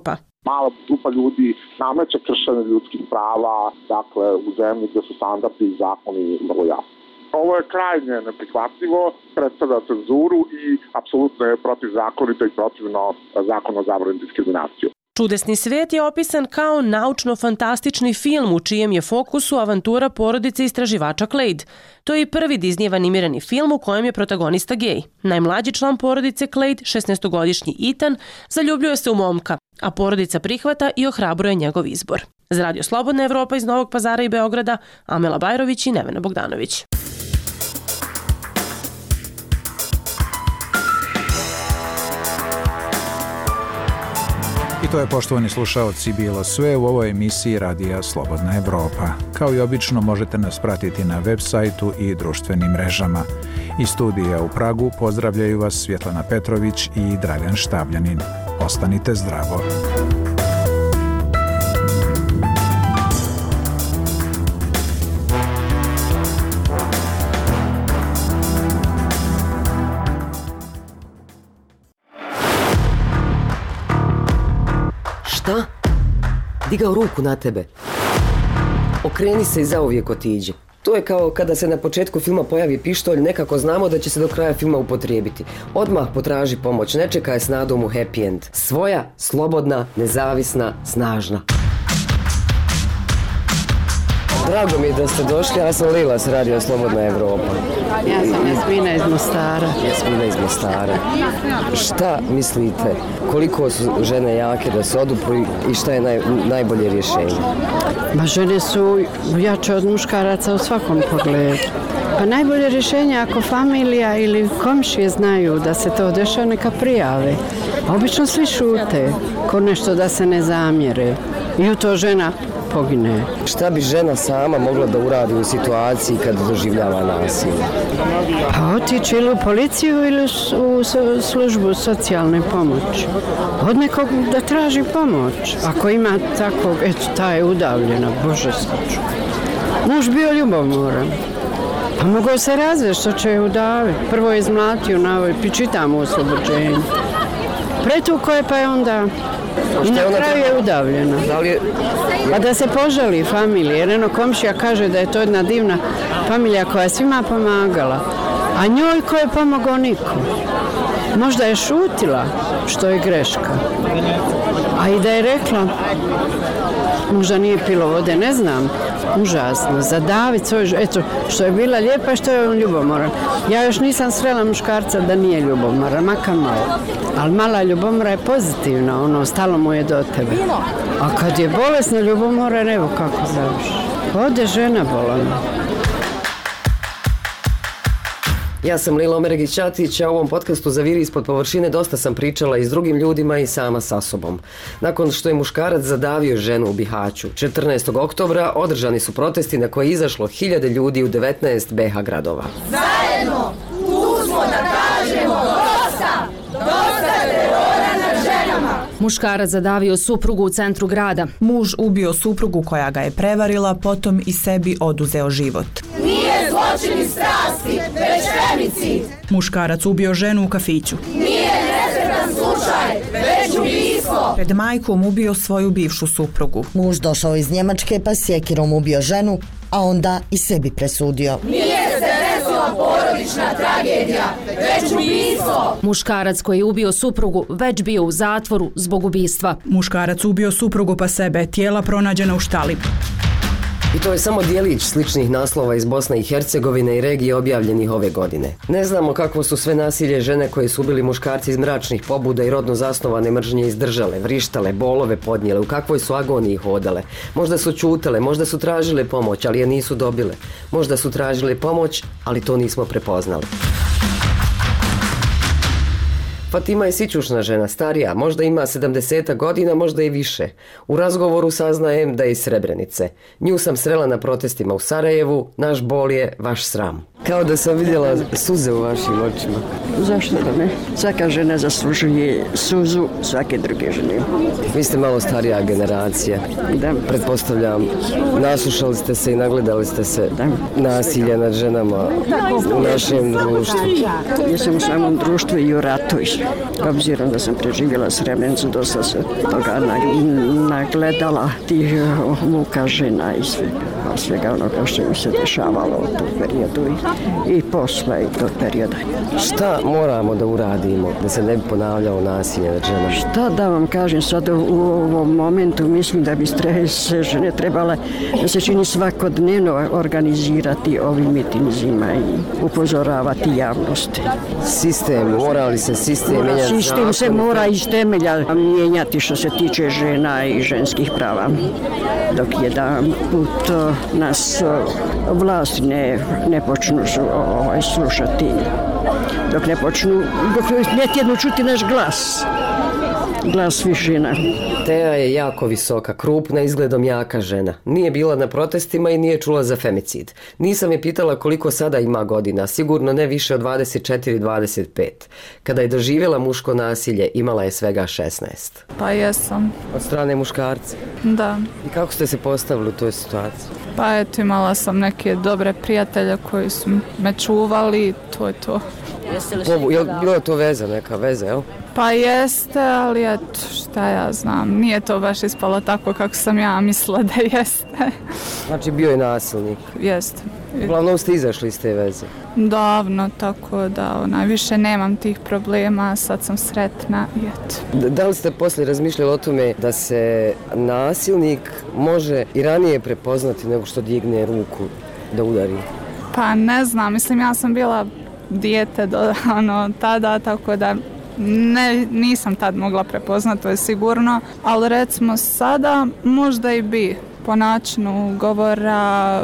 mala grupa ljudi nameće kršenje ljudskih prava, dakle u zemlji gdje su standardi i zakoni vrlo jasni. Ovo je krajnje neprihvatljivo, predstavlja cenzuru i apsolutno je protivzakonito i protivno zakonu o zabrani diskriminacije. Čudesni svet je opisan kao naučno-fantastični film u čijem je fokusu avantura porodice istraživača Clade. To je i prvi Disneyev animirani film u kojem je protagonista gej. Najmlađi član porodice Clade, šesnaestogodišnji Ethan, zaljubljuje se u momka, a porodica prihvata i ohrabruje njegov izbor. Za Radio Slobodna Evropa iz Novog Pazara i Beograda, Amela Bajrović i Nevena Bogdanović. I to je, poštovani slušaoci, bilo sve u ovoj emisiji Radija Slobodna Evropa. Kao i obično možete nas pratiti na web sajtu i društvenim mrežama. Iz studija u Pragu pozdravljaju vas Svjetlana Petrović i Dragan Štavljanin. Ostanite zdravo. Šta? Digao ruku na tebe. Okreni se i zauvijek otiđi. To je kao kada se na početku filma pojavi pištolj, nekako znamo da će se do kraja filma upotrijebiti. Odmah potraži pomoć, ne čekaj s nadom u happy end. Svoja, slobodna, nezavisna, snažna. Drago mi je da ste došli, ja sam Lila s Radio Slobodna Evropa. Ja sam Jasmina iz Mostara. Jasmina iz Mostara. Šta mislite, koliko su žene jake da se odupru i šta je naj, najbolje rješenje? Ba žene su jače od muškaraca u svakom pogledu. Pa najbolje rješenje ako familija ili komšije znaju da se to dešava, neka prijave. A obično svi šute, ko nešto da se ne zamjere. I u to žena pogine. Šta bi žena sama mogla da uradi u situaciji kad doživljava nasilje? Pa otići ili u policiju ili u službu socijalne pomoći. Od nekog da traži pomoć. Ako ima takvog, eto, ta je udavljena, Bože sačuvaj. Muž bio ljubomoran. Pa mogao se razvesti, što će je udaviti. Prvo je izmlatio na ovoj, čitamo u oslobođenju. Pretuko je, pa je onda i na kraju je udavljena. Pa da se požali familije, jer eno komšija kaže da je to jedna divna familija koja je svima pomagala, a njoj ko je pomogao niko. Možda je šutila, što je greška. A i da je rekla, možda nije pilo vode, ne znam, užasno, zadaviti svoj, eto, što je bila lijepa i što je on ljubomoran. Ja još nisam srela muškarca da nije ljubomoran, makar malo. Ali mala ljubomora je pozitivna, ono, stalo mu je do tebe. A kad je bolesna ljubomora, evo kako završi. Ode žena bolana. Ja sam Lila Omeregić-Ćatić, a u ovom podcastu Zaviri ispod površine dosta sam pričala i s drugim ljudima i sama sa sobom. Nakon što je muškarac zadavio ženu u Bihaću, četrnaestog oktobra održani su protesti na koje je izašlo hiljade ljudi u devetnaest be ha gradova. Zajedno, tu smo da kažemo dosta, dosta terora nad ženama. Muškarac zadavio suprugu u centru grada. Muž ubio suprugu koja ga je prevarila, potom i sebi oduzeo život. Nije zločin iz strasti, već femicid. Muškarac ubio ženu u kafiću. Nije nesretan slučaj, već ubistvo. Pred majkom ubio svoju bivšu suprugu. Muž došao iz Njemačke pa sjekirom ubio ženu, a onda i sebi presudio. Nije se desila porodična tragedija, već ubistvo. Muškarac koji je ubio suprugu već bio u zatvoru zbog ubistva. Muškarac ubio suprugu pa sebe, tijela pronađena u štali. I to je samo dijelić sličnih naslova iz Bosne i Hercegovine i regije objavljenih ove godine. Ne znamo kakvo su sve nasilje žene koje su ubili muškarci iz mračnih pobuda i rodno zasnovane mržnje izdržale, vrištale, bolove podnijele, u kakvoj su agoniji hodale. Možda su ćutale, možda su tražile pomoć, ali je nisu dobile. Možda su tražile pomoć, ali to nismo prepoznali. Fatima je sićušna žena, starija, možda ima sedamdeset godina, možda i više. U razgovoru saznajem da je iz Srebrenice. Nju sam srela na protestima u Sarajevu, naš bol je vaš sram. Kao da sam vidjela suze u vašim očima. Zašto da ne? Svaka žena zaslužuje suzu svake druge žene. Vi ste malo starija generacija. Da. Pretpostavljam, naslušali ste se i nagledali ste se da. Nasilja nad ženama u našem društvu. Jesam u samom društvu i u ratu. Obzirom da sam preživjela Srebrenica, dosta se toga nagledala, tih muka žena i svega, svega onoga što mi se dešavalo u tom periodu i, i posle i tog perioda. Šta moramo da uradimo da se ne bi ponavljalo nasilje nad ženama? Šta da vam kažem sad u ovom momentu, mislim da bi se žene trebale da se čini svakodnevno organizirati ovim mitinzima i upozoravati javnosti. Sistem, mora li se sistem mijenjati? Sistem se mora iz temelja mijenjati što se tiče žena i ženskih prava. Dok jedan put nas vlasti ne, ne počnu ovaj, slušati, dok ne počnu, dok ne tjednu čuti naš glas. Glas svih žena. Teja je jako visoka, krupna, izgledom jaka žena. Nije bila na protestima i nije čula za femicid. Nisam je pitala koliko sada ima godina, sigurno ne više od dvadeset četiri dvadeset pet. Kada je doživjela muško nasilje, imala je svega šesnaest. Pa jesam. Od strane muškarca? Da. I kako ste se postavili u toj situaciji? Pa eto, imala sam neke dobre prijatelje koji su me čuvali, to je to. Pobu, je li bilo to veza, neka veza, jel? Pa jeste, ali eto, šta ja znam, nije to baš ispalo tako kako sam ja mislila da jeste. Znači bio je nasilnik? Jeste. Uglavnom ste izašli iz te veze? Davno, tako da onaj, više nemam tih problema, sad sam sretna i eto. Da li ste poslije razmišljali o tome da se nasilnik može i ranije prepoznati nego što digne ruku da udari? Pa ne znam, mislim ja sam bila dijete do ono, tada, tako da ne, nisam tad mogla prepoznati, to je sigurno, ali recimo sada možda i bi po načinu govora,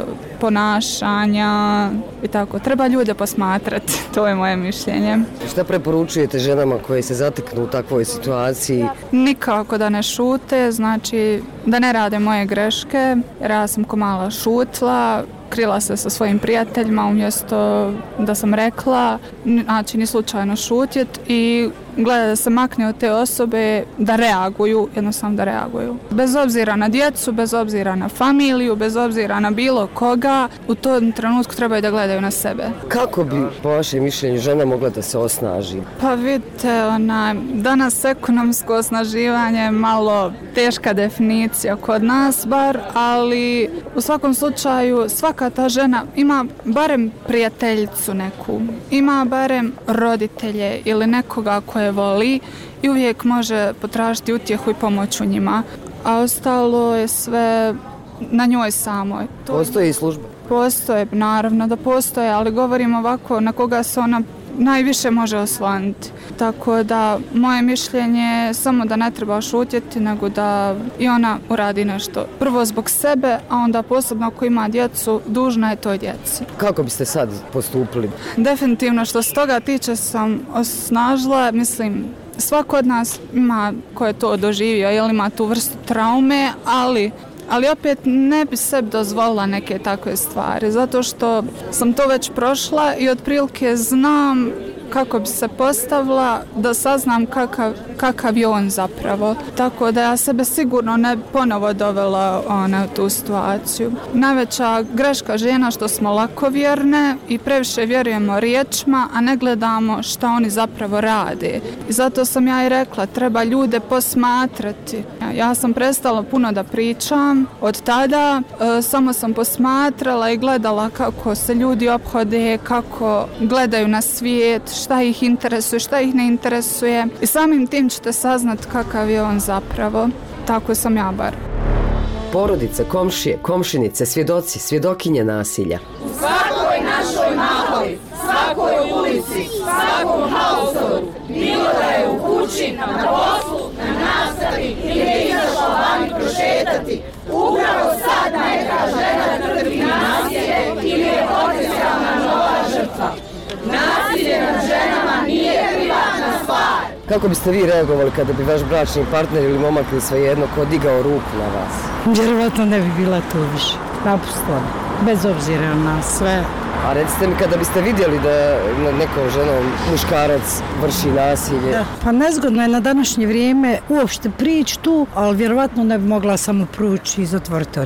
ponašanja i tako. Treba ljude posmatrati, to je moje mišljenje. Šta preporučujete ženama koje se zateknu u takvoj situaciji? Nikako da ne šute, znači da ne rade moje greške, jer ja sam ko mala šutla, krila se sa svojim prijateljima umjesto da sam rekla, znači ni slučajno šutjet i gleda da se makne od te osobe, da reaguju, jednostavno da reaguju. Bez obzira na djecu, bez obzira na familiju, bez obzira na bilo koga, u tom trenutku trebaju da gledaju na sebe. Kako bi, po vašem mišljenju, žena mogla da se osnaži? Pa vidite, ona, danas ekonomsko osnaživanje je malo teška definicija kod nas bar, ali u svakom slučaju svaka ta žena ima barem prijateljicu neku, ima barem roditelje ili nekoga koje voli i uvijek može potražiti utjehu i pomoć u njima, a ostalo je sve na njoj samoj. Postoje i službe? Postoje, naravno da postoje, ali govorim ovako na koga se ona najviše može osloniti. Tako da moje mišljenje je samo da ne treba šutjeti, nego da i ona uradi nešto. Prvo zbog sebe, a onda posebno ako ima djecu, dužna je toj djeci. Kako biste sad postupili? Definitivno što se toga tiče sam osnažila, mislim, svako od nas ima ko je to doživio, jel ima tu vrstu traume, ali Ali opet ne bi sebi dozvolila neke takve stvari, zato što sam to već prošla i otprilike znam kako bi se postavila, da saznam kakav, kakav je on zapravo. Tako da ja sebe sigurno ne bi ponovo dovela ona, u tu situaciju. Najveća greška žena što smo lakovjerne i previše vjerujemo riječima, a ne gledamo šta oni zapravo rade. I zato sam ja i rekla, treba ljude posmatrati. Ja sam prestala puno da pričam. Od tada e, samo sam posmatrala i gledala kako se ljudi ophode, kako gledaju na svijet, šta ih interesuje, šta ih ne interesuje. I samim tim ćete saznat kakav je on zapravo. Tako sam ja bar. Porodice, komšije, komšinice, svjedoci, svjedokinje nasilja. U svakoj našoj mahali, svakoj ulici, svakom hausoru, bilo da je u kući, na poslu, na nastavi ili je izašla vani prošetati, upravo sad neka žena trpi nasilje ili je potencijalna nova žrtva. Nasilje nad ženama nije privatna stvar. Kako biste vi reagovali kada bi vaš bračni partner ili momak ili svejedno ko digao ruku na vas? Vjerovatno ne bi bila tu više. Naprosto, bez obzira na sve. A recite mi, kada biste vidjeli da nekom ženom muškarac vrši nasilje? Da. Pa nezgodno je na današnje vrijeme uopšte prići tu, ali vjerovatno ne bi mogla samo prući i zatvoriti oči.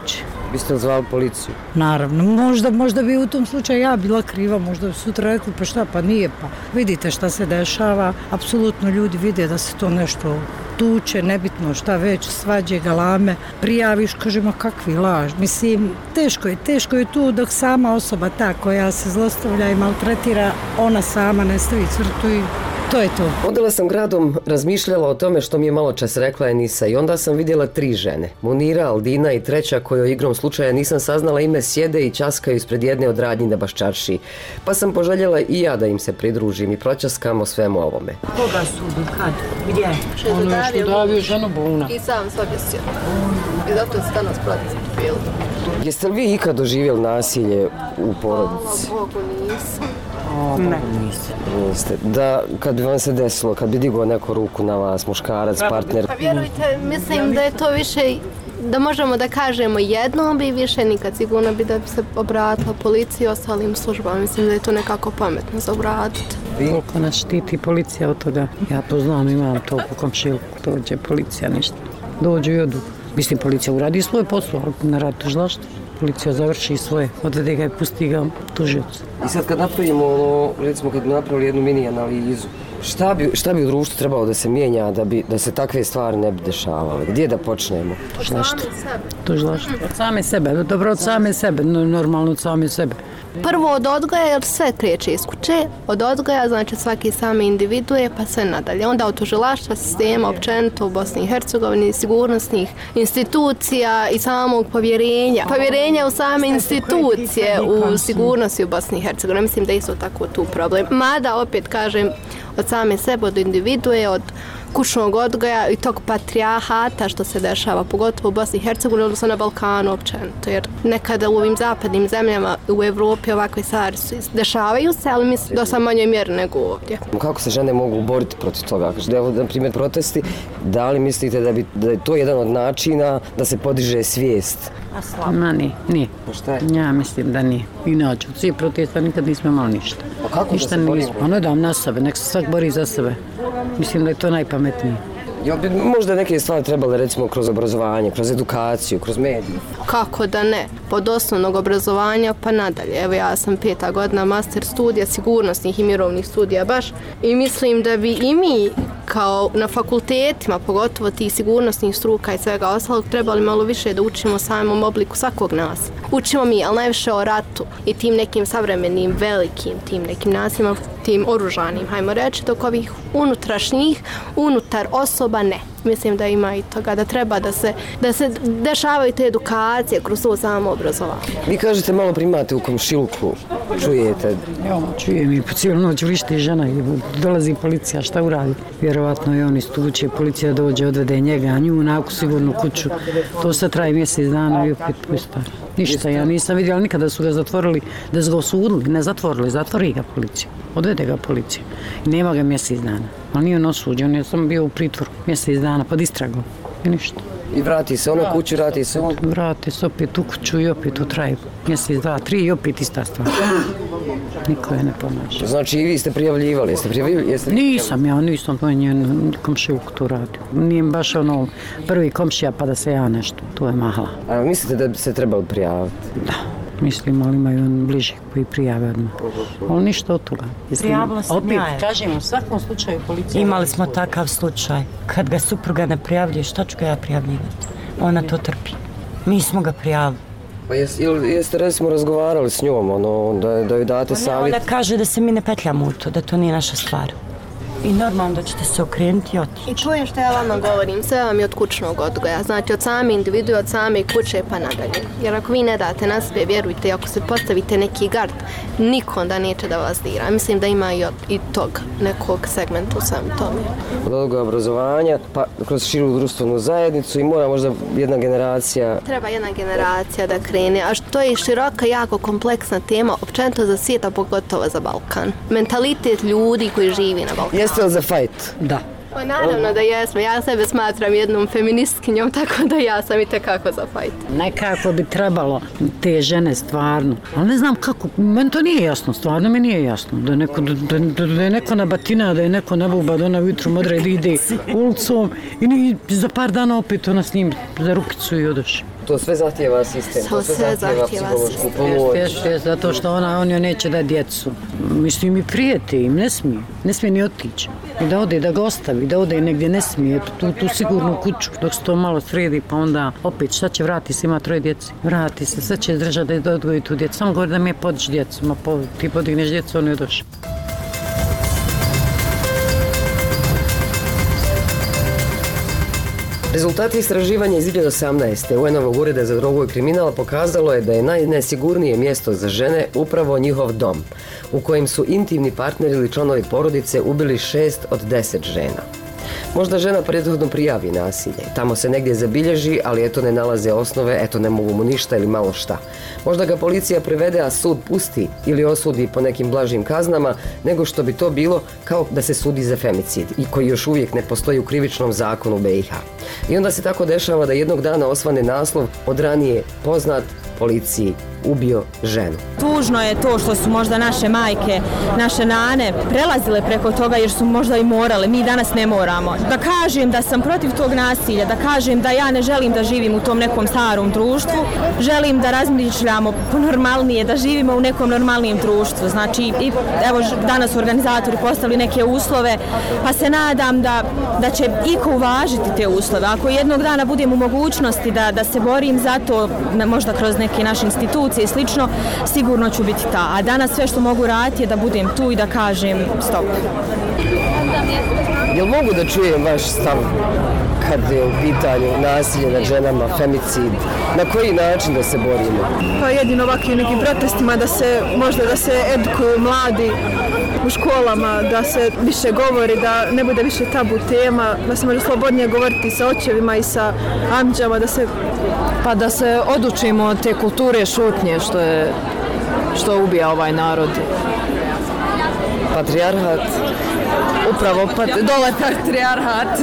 Biste li zvali policiju? Naravno, možda, možda bi u tom slučaju ja bila kriva, možda bi sutra rekli pa šta, pa nije, pa vidite šta se dešava, apsolutno ljudi vide da se to nešto tuče, nebitno šta već, svađe, galame, prijaviš, kažemo kakvi laž. Mislim, teško je, teško je tu dok sama osoba ta koja se zlostavlja i maltretira, ona sama ne stavi crtu i to je to. Odala sam gradom, razmišljala o tome što mi je malo čas rekla Enisa i onda sam vidjela tri žene. Munira, Aldina i treća kojoj igrom slučaja nisam saznala ime, sjede i ćaskaju ispred jedne od radnji na Baščaršiji. Pa sam poželjela i ja da im se pridružim i proćaskamo svemu ovome. Koga su, kad, gdje? Ono je što davio ženu Buna. I sam se objesio. I zato se danas protiv. Jeste li vi ikad doživjeli nasilje u porodici? Hvala Bogu nisam. Ne. Niste. Da, kad bi vam se desilo, kad bi digao neku ruku na vas, muškarac, partner? Pa vjerujte, mislim da je to više, da možemo da kažemo jednom bi više nikad, sigurno bi da bi se obratila policiji i ostalim službama. Mislim da je to nekako pametno za obratiti. Koliko nas štiti policija od toga? Ja to znam, imam to u komšiluku. Dođe policija, ništa. Dođu i odu. Mislim, policija uradi svoj posao, ali ne radi tužilaštvo. Policija završi svoje, odvede ga i pusti ga tužiocu. I sad kad napravimo, ono, recimo kad bi napravili jednu mini analizu, šta bi, šta bi u društvu trebalo da se mijenja da, bi, da se takve stvari ne bi dešavale? Gdje da počnemo? Tužilaštvo. Tužilaštvo. Od same sebe, dobro od same sebe, normalno od same sebe. Prvo od odgoja, jer sve kreće iz kuće, od odgoja, znači svaki sami individuje, pa sve nadalje. Onda od tužilaštva, sistema, općenito u Bosni i Hercegovini, sigurnosnih institucija i samog povjerenja. Povjerenja u same institucije u sigurnosti u Bosni i Hercegovini. Mislim da je isto tako tu problem. Mada, opet kažem, od same sebe, od individuje, od kućnog odgoja i tog patrijahata što se dešava, pogotovo u Bosni i Hercegovini, odnosno na Balkanu općenito, jer nekada u ovim zapadnim zemljama u Evropi ovakve stvari su dešavaju se, ali mislim da sam manjoj mjeri nego ovdje. Kako se žene mogu boriti protiv toga? Evo, na primjer, protesti, da li mislite da, bi, da je to jedan od načina da se podiže svijest? Ma nije, nije. Pa šta je? Ja mislim da nije. Inače, od svih protesta nikad nismo imali ništa. Pa kako ništa da se borimo? Pa ne dam na sebe, nek se svak bori za sebe. Mislim da je to najpametnije. Jel bi možda neke stvari trebale recimo kroz obrazovanje, kroz edukaciju, kroz medije? Kako da ne? Pod osnovnog obrazovanja pa nadalje. Evo ja sam peta godina master studija sigurnosnih i mirovnih studija baš i mislim da bi i mi kao na fakultetima, pogotovo tih sigurnosnih struka i svega ostalog, trebali malo više da učimo o samom obliku svakog nas. Učimo mi, ali najviše o ratu i tim nekim savremenim, velikim, tim nekim nasilima, tim oružanim, hajmo reći, dok ovih unutrašnjih, unutar osoba ne. Mislim da ima i toga, da treba da se, da se dešavaju te edukacije kroz to samo obrazovanje. Vi kažete malo primate u komšiluku, čujete? Ja, čujem i po cijelu noć vrišti žena i dolazi policija, šta uradi? Vjerovatno je on iz tuče, policija dođe, odvede njega, a nju naku sigurnu kuću. To sad traje mjesec dana i opet pusta. Ništa, ja nisam vidjela nikada da su ga zatvorili, da su ga osudili, ne zatvorili, zatvori ga policija, odvede ga policija. I nema ga mjesec dana, ali nije on osuđen, ja sam bio u pritvoru mjesec dana pod istragom i ništa. I vrati se ona kuću, vrati se on? Vrati se opet u kuću i opet u traje mjesec, dva, tri i opet ista stvar. Niko je ne pomaže. Znači i vi ste prijavljivali, jeste prijavljivali? Jeste... Nisam ja, nisam to njen komšijuk to radio. Nije baš ono prvi komšija pa da se ja nešto, to je mahala. A mislite da bi se trebalo prijaviti? Da. Mislim, ali imaju on bliže koji prijave odmah. Ali ništa od toga. Prijavila sam opet, ja je. kažem, u svakom slučaju policija... Imali smo takav slučaj. Kad ga supruga ne prijavljuje, šta ću ga ja prijavljivati? Ona to trpi. Mi smo ga prijavili. Pa jes, jeste recimo razgovarali s njom, ono, da, da joj date pa savjet? Ona kaže da se mi ne petljamo u to, da to nije naša stvar. I normalno da ćete se okrenuti i otići. I čujem što ja vama govorim, sve vam je od kućnog odgoja, znači od same individue, od same kuće pa nadalje. Jer ako vi ne date na sebe, vjerujte, ako se postavite neki gard, niko onda neće da vas dira. Mislim da ima i, od, i tog nekog segmenta u svemu tome. Od odgoja obrazovanja, pa kroz širu društvenu zajednicu i mora možda jedna generacija... Treba jedna generacija da krene, a što je široka, jako kompleksna tema, općenito za svijet, a pogotovo za Balkan. Mentalitet ljudi koji živi na Balkanu. Jeste li za fajt? Da. Pa naravno da jesmo, ja sebe smatram jednom feministkinjom, tako da ja sam i tekako za fajt. Nekako bi trebalo te žene stvarno, ali ne znam kako, meni to nije jasno, stvarno mi nije jasno, da je neko, da, da, da je neko nabatina, da je neko nabuba, da ona jutrom odredi ide ulicom i, i za par dana opet ona s njim za rukicu i odoši. To sve zahtjeva sistem, to sve zahtjeva psihološku pomoć. Jeste, zato što ona, on joj neće da djecu. Mislim, i prijeti im, ne smije. Ne smije ni otići. I da ode, da ga ostavi, da ode negdje, ne smije. Tu, tu sigurnu kuću, dok se to malo sredi, pa onda opet šta će, vrati se, ima troje djeci. Vrati se, sad će držati da odgoji tu djecu. Samo govori da mi je podići djecu, ma po, ti podigneš djecu, on je došao. Rezultati istraživanja iz dvije tisuće osamnaeste. U en-ovog ureda za drogu i kriminal pokazalo je da je najnesigurnije mjesto za žene upravo njihov dom, u kojem su intimni partneri ili članovi porodice ubili šest od deset žena. Možda žena prethodno prijavi nasilje, tamo se negdje zabilježi, ali eto ne nalaze osnove, eto ne mogu mu ništa ili malo šta. Možda ga policija privede, a sud pusti ili osudi po nekim blažim kaznama, nego što bi to bilo kao da se sudi za femicid i koji još uvijek ne postoji u krivičnom zakonu be i ha. I onda se tako dešava da jednog dana osvane naslov od ranije poznat policiji ubio ženu. Tužno je to što su možda naše majke, naše nane prelazile preko toga jer su možda i morale. Mi danas ne moramo. Da kažem da sam protiv tog nasilja, da kažem da ja ne želim da živim u tom nekom starom društvu, želim da razmišljamo normalnije, da živimo u nekom normalnijem društvu. Znači, i, evo danas organizatori postavili neke uslove, pa se nadam da, da će iko uvažiti te uslove. Ako jednog dana budem u mogućnosti da, da se borim za to, možda kroz neke naše institucije i slično, sigurno ću biti ta. A danas sve što mogu raditi je da budem tu i da kažem stop. Jel mogu da čujem vaš stav kad je u pitanju nasilje nad ženama, femicid? Na koji način da se borimo? Pa jedino ovakvim nekim protestima, da se možda da se edukuju mladi u školama, da se više govori, da ne bude više tabu tema, da se može slobodnije govoriti sa očevima i sa amđama, da se pa da se odučimo od te kulture šutnje što je što ubija ovaj narod. Patrijarhat. Upravo, pat, dole patrijarhat.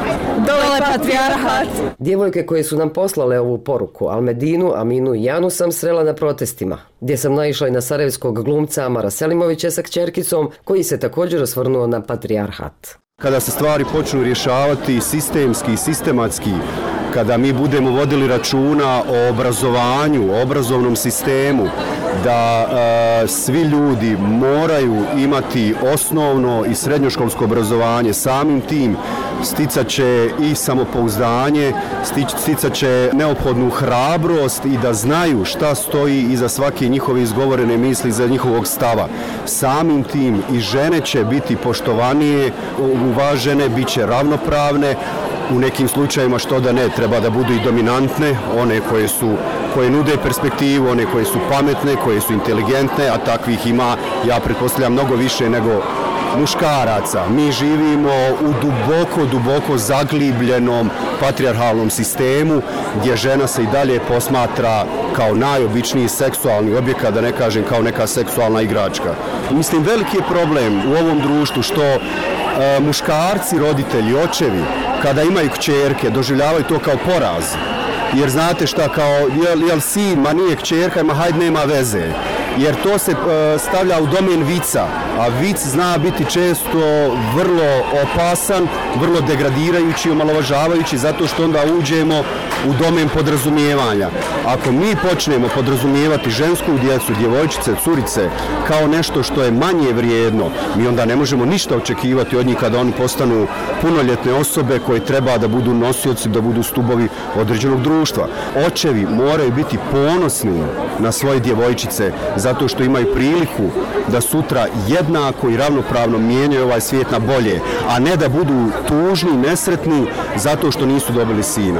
Dole patrijarhat. Djevojke koje su nam poslale ovu poruku, Almedinu, Aminu i Janu, sam srela na protestima, gdje sam naišla i na sarajevskog glumca Amara Selimovića sa kćerkicom, koji se također osvrnuo na patrijarhat. Kada se stvari počnu rješavati sistemski i sistematski, kada mi budemo vodili računa o obrazovanju, o obrazovnom sistemu, da e, svi ljudi moraju imati osnovno i srednjoškolsko obrazovanje, samim tim sticat će i samopouzdanje, sticat će neophodnu hrabrost i da znaju šta stoji iza svake njihove izgovorene misli, iza njihovog stava. Samim tim i žene će biti poštovanije, uvažene, bit će ravnopravne, u nekim slučajevima što da ne, treba da budu i dominantne, one koje su koje nude perspektivu, one koje su pametne, koje su inteligentne, a takvih ima, ja pretpostavljam, mnogo više nego muškaraca. Mi živimo u duboko, duboko zaglibljenom patrijarhalnom sistemu gdje žena se i dalje posmatra kao najobičniji seksualni objekat, da ne kažem kao neka seksualna igračka. Mislim, veliki je problem u ovom društvu što e, muškarci, roditelji, očevi, kada imaju kćerke, doživljavaju to kao poraz. Jer znate šta, kao, jel, jel sin, ma nije kćerka, ma hajde, nema veze. Jer to se e, stavlja u domen vica, a vic zna biti često vrlo opasan, vrlo degradirajući, omalovažavajući, zato što onda uđemo u domen podrazumijevanja. Ako mi počnemo podrazumijevati žensku djecu, djevojčice, curice, kao nešto što je manje vrijedno, mi onda ne možemo ništa očekivati od njih kada oni postanu punoljetne osobe koje treba da budu nosioci, da budu stubovi određenog društva. Očevi moraju biti ponosni na svoje djevojčice, zato što imaju priliku da sutra jednako i ravnopravno mijenjaju ovaj svijet na bolje, a ne da budu tužni, nesretni zato što nisu dobili sina.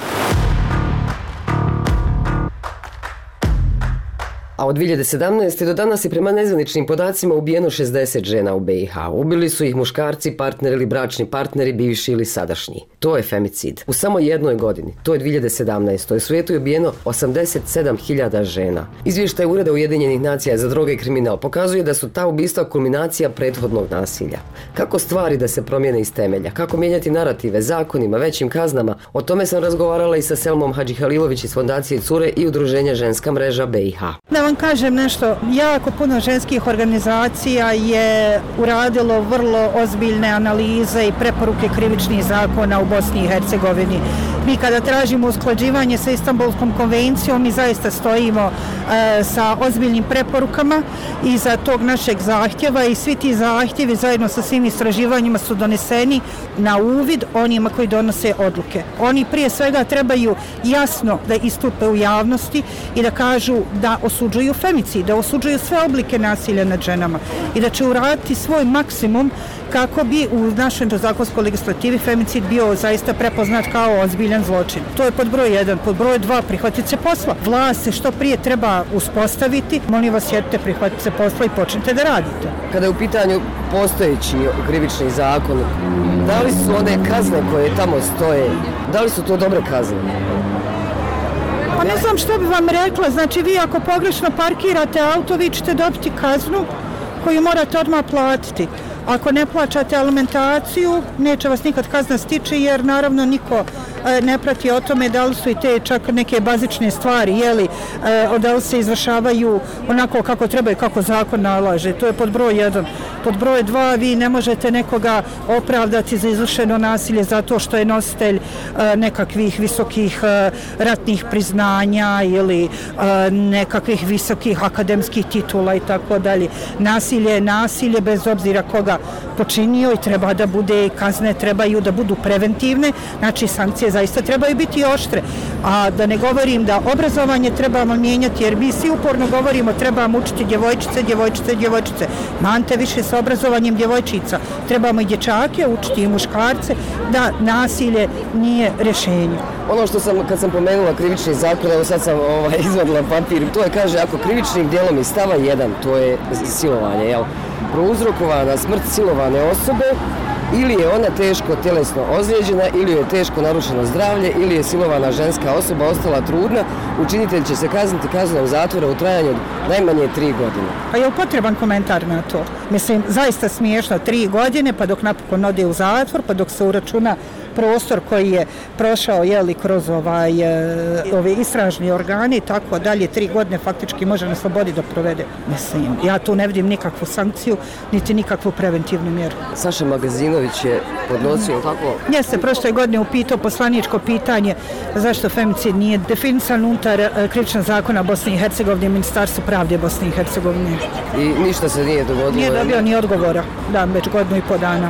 A od dvije hiljade sedamnaeste. do danas je prema nezvaničnim podacima ubijeno šezdeset žena u be i ha. Ubili su ih muškarci, partneri ili bračni partneri, bivši ili sadašnji. To je femicid. U samo jednoj godini, to je dvije hiljade sedamnaeste. u svijetu je ubijeno osamdeset sedam hiljada žena. Izvještaj Ureda Ujedinjenih nacija za droge i kriminal pokazuje da su ta ubistva kulminacija prethodnog nasilja. Kako stvari da se promijene iz temelja? Kako mijenjati narative, zakonima, većim kaznama? O tome sam razgovarala i sa Selmom Hadžihalilović iz Fondacije Cure i Udruženja Ženska mreža be i ha. Da vam vam kažem nešto, jako puno ženskih organizacija je uradilo vrlo ozbiljne analize i preporuke krivičnih zakona u Bosni i Hercegovini. Mi kada tražimo usklađivanje sa Istanbulskom konvencijom, mi zaista stojimo e, sa ozbiljnim preporukama iza tog našeg zahtjeva i svi ti zahtjevi zajedno sa svim istraživanjima su doneseni na uvid onima koji donose odluke. Oni prije svega trebaju jasno da istupe u javnosti i da kažu da osuđuju femicid, da osuđuju sve oblike nasilja nad ženama i da će uraditi svoj maksimum kako bi u našoj zakonskoj legislativi femicid bio zaista prepoznat kao ozbiljan zločin. To je pod broj jedan. Pod broj dva, prihvatiti se posla. Vlast se što prije treba uspostaviti. Molim vas, sjedite, prihvatite se posla i počnite da radite. Kada je u pitanju postojeći krivični zakon, da li su one kazne koje tamo stoje, da li su to dobre kazne? Pa ne znam što bi vam rekla. Znači, vi ako pogrešno parkirate auto, vi ćete dobiti kaznu koju morate odmah platiti. Ako ne plaćate alimentaciju, neće vas nikad kazna stići, jer naravno niko ne prati o tome da li su i te čak neke bazične stvari, jeli, da li se izvršavaju onako kako treba i kako zakon nalaže. To je pod broj jedan. Pod broj dva, vi ne možete nekoga opravdati za izvršeno nasilje zato što je nositelj nekakvih visokih ratnih priznanja ili nekakvih visokih akademskih titula i tako dalje. Nasilje je nasilje bez obzira koga počinio i treba da bude, kazne trebaju da budu preventivne, znači sankcije zaista trebaju biti oštre. A da ne govorim da obrazovanje trebamo mijenjati, jer mi svi uporno govorimo trebamo učiti djevojčice, djevojčice, djevojčice. Mante više sa obrazovanjem djevojčica. Trebamo i dječake učiti i muškarce da nasilje nije rješenje. Ono što sam, kad sam pomenula krivični zakon, evo sad sam ovaj, izvadila papir, to je, kaže, ako krivičnim dijelom iz stava jedan, to je silovanje, jel? Prouzrokovana smrt silovane osobe, ili je ona teško tjelesno ozlijeđena, ili je teško narušeno zdravlje, ili je silovana ženska osoba ostala trudna, učinitelj će se kazniti kaznom zatvora u trajanju od najmanje tri godine. Pa je li potreban komentar na to? Mislim, zaista smiješno, tri godine, pa dok napokon ode u zatvor, pa dok se uračuna prostor koji je prošao jeli, kroz ovaj, ove istražni organi i tako dalje, tri godine faktički može na slobodi da provede. Mislim, ja tu ne vidim nikakvu sankciju, niti nikakvu preventivnu mjeru. Saša Magazinović je podnosio tako? Jeste, prošle godine upitao poslaničko pitanje zašto femicid nije definisan unutar krivičnog zakona Bosne i Hercegovine i Ministarstvo pravde Bosne i Hercegovine. I ništa se nije dogodilo? Nije dobio ni odgovora, da, već godinu i po dana.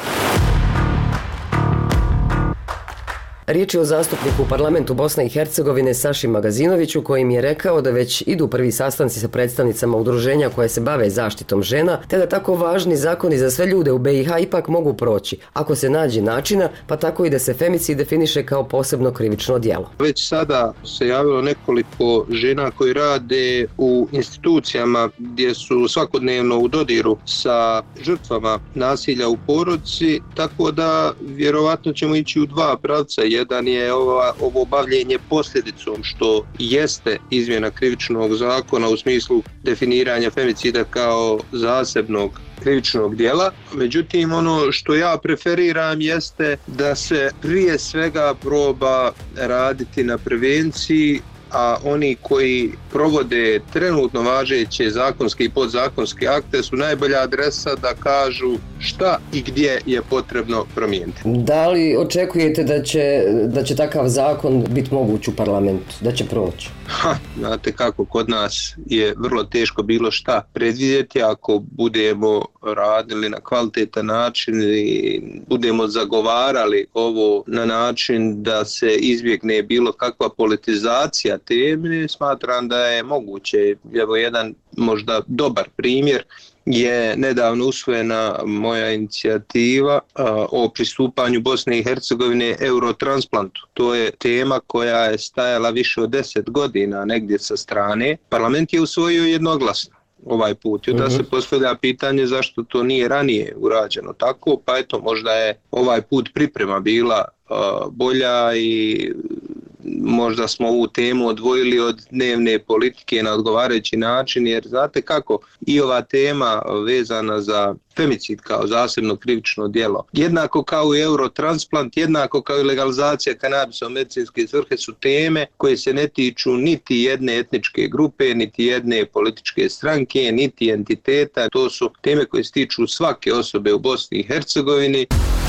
Riječ je o zastupniku u parlamentu Bosne i Hercegovine Saši Magazinoviću, koji mi je rekao da već idu prvi sastanci sa predstavnicama udruženja koje se bave zaštitom žena, te da tako važni zakoni za sve ljude u be i ha ipak mogu proći, ako se nađe načina, pa tako i da se femicid definiše kao posebno krivično djelo. Već sada se javilo nekoliko žena koji rade u institucijama gdje su svakodnevno u dodiru sa žrtvama nasilja u porodici, tako da vjerovatno ćemo ići u dva pravca. Jedan je ova, ovo bavljenje posljedicom, što jeste izmjena krivičnog zakona u smislu definiranja femicida kao zasebnog krivičnog djela. Međutim, ono što ja preferiram jeste da se prije svega proba raditi na prevenciji, a oni koji provode trenutno važeće zakonske i podzakonske akte su najbolja adresa da kažu šta i gdje je potrebno promijeniti. Da li očekujete da će, da će takav zakon biti moguć u parlamentu, da će proći? Ha, znate kako, kod nas je vrlo teško bilo šta predvidjeti. Ako budemo radili na kvalitetan način i budemo zagovarali ovo na način da se izbjegne bilo kakva politizacija teme, smatram da je moguće. Evo jedan možda dobar primjer je nedavno usvojena moja inicijativa a, o pristupanju Bosne i Hercegovine eurotransplantu. To je tema koja je stajala više od deset godina negdje sa strane. Parlament je usvojio jednoglasno ovaj put. I onda se postavlja pitanje zašto to nije ranije urađeno tako, pa eto možda je ovaj put priprema bila a, bolja i možda smo ovu temu odvojili od dnevne politike na odgovarajući način, jer znate kako i ova tema vezana za femicid kao zasebno krivično djelo, jednako kao i eurotransplant, jednako kao i legalizacija kanabisa u medicinske svrhe su teme koje se ne tiču niti jedne etničke grupe, niti jedne političke stranke, niti entiteta. To su teme koje se tiču svake osobe u Bosni i Hercegovini.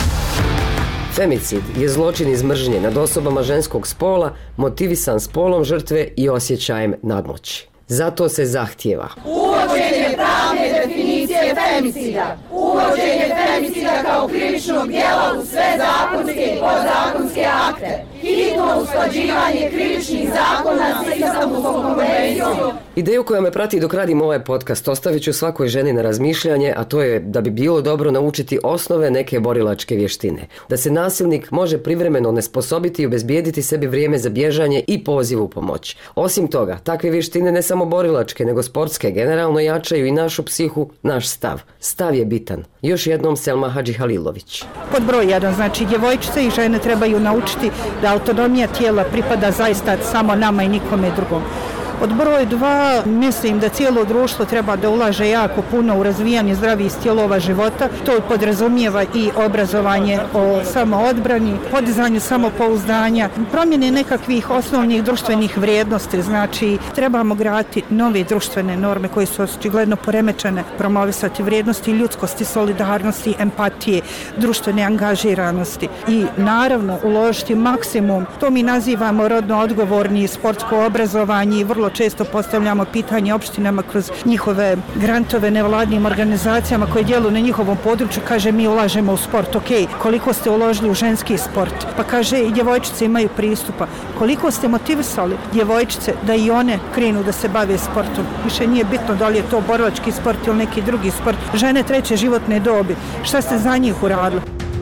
Femicid je zločin iz mržnje nad osobama ženskog spola, motivisan spolom žrtve i osjećajem nadmoći. Zato se zahtijeva uvođenje pravne definicije femicida, uvođenje femicida kao krivičnog djela u sve zakonske i podzakonske akte, hitno usklađivanje krivičnih zakona s Istanbulskom konvencijom. Ideju koja me prati dok radim ovaj podcast ostavit ću svakoj ženi na razmišljanje, a to je da bi bilo dobro naučiti osnove neke borilačke vještine. Da se nasilnik može privremeno onesposobiti i obezbijediti sebi vrijeme za bježanje i poziv u pomoć. Osim toga, takve vještine ne samo borilačke, nego sportske generalno jačaju i našu psihu, naš stav. Stav je bitan. Još jednom Selma Hadžihalilović. Pod broj jedan, znači djevojčice i žene trebaju naučiti da autonomija tijela pripada zaista samo nama i nikome drugom. Od broj dva, mislim da cijelo društvo treba da ulaže jako puno u razvijanje zdravih stilova života. To podrazumijeva i obrazovanje o samoodbrani, podizanju samopouzdanja, promjene nekakvih osnovnih društvenih vrijednosti. Znači, trebamo graditi nove društvene norme koje su očigledno poremećene, promovisati vrijednosti ljudskosti, solidarnosti, empatije, društvene angažiranosti i naravno uložiti maksimum. To mi nazivamo rodno odgovorni sportsko obrazovanje i vrlo često postavljamo pitanje opštinama kroz njihove grantove nevladnim organizacijama koje djeluju na njihovom području. Kaže, mi ulažemo u sport, ok, koliko ste uložili u ženski sport? Pa kaže, i djevojčice imaju pristupa. Koliko ste motivisali djevojčice da i one krenu da se bave sportom? Više nije bitno da li je to borilački sport ili neki drugi sport. Žene treće životne dobi, šta ste za njih uradili?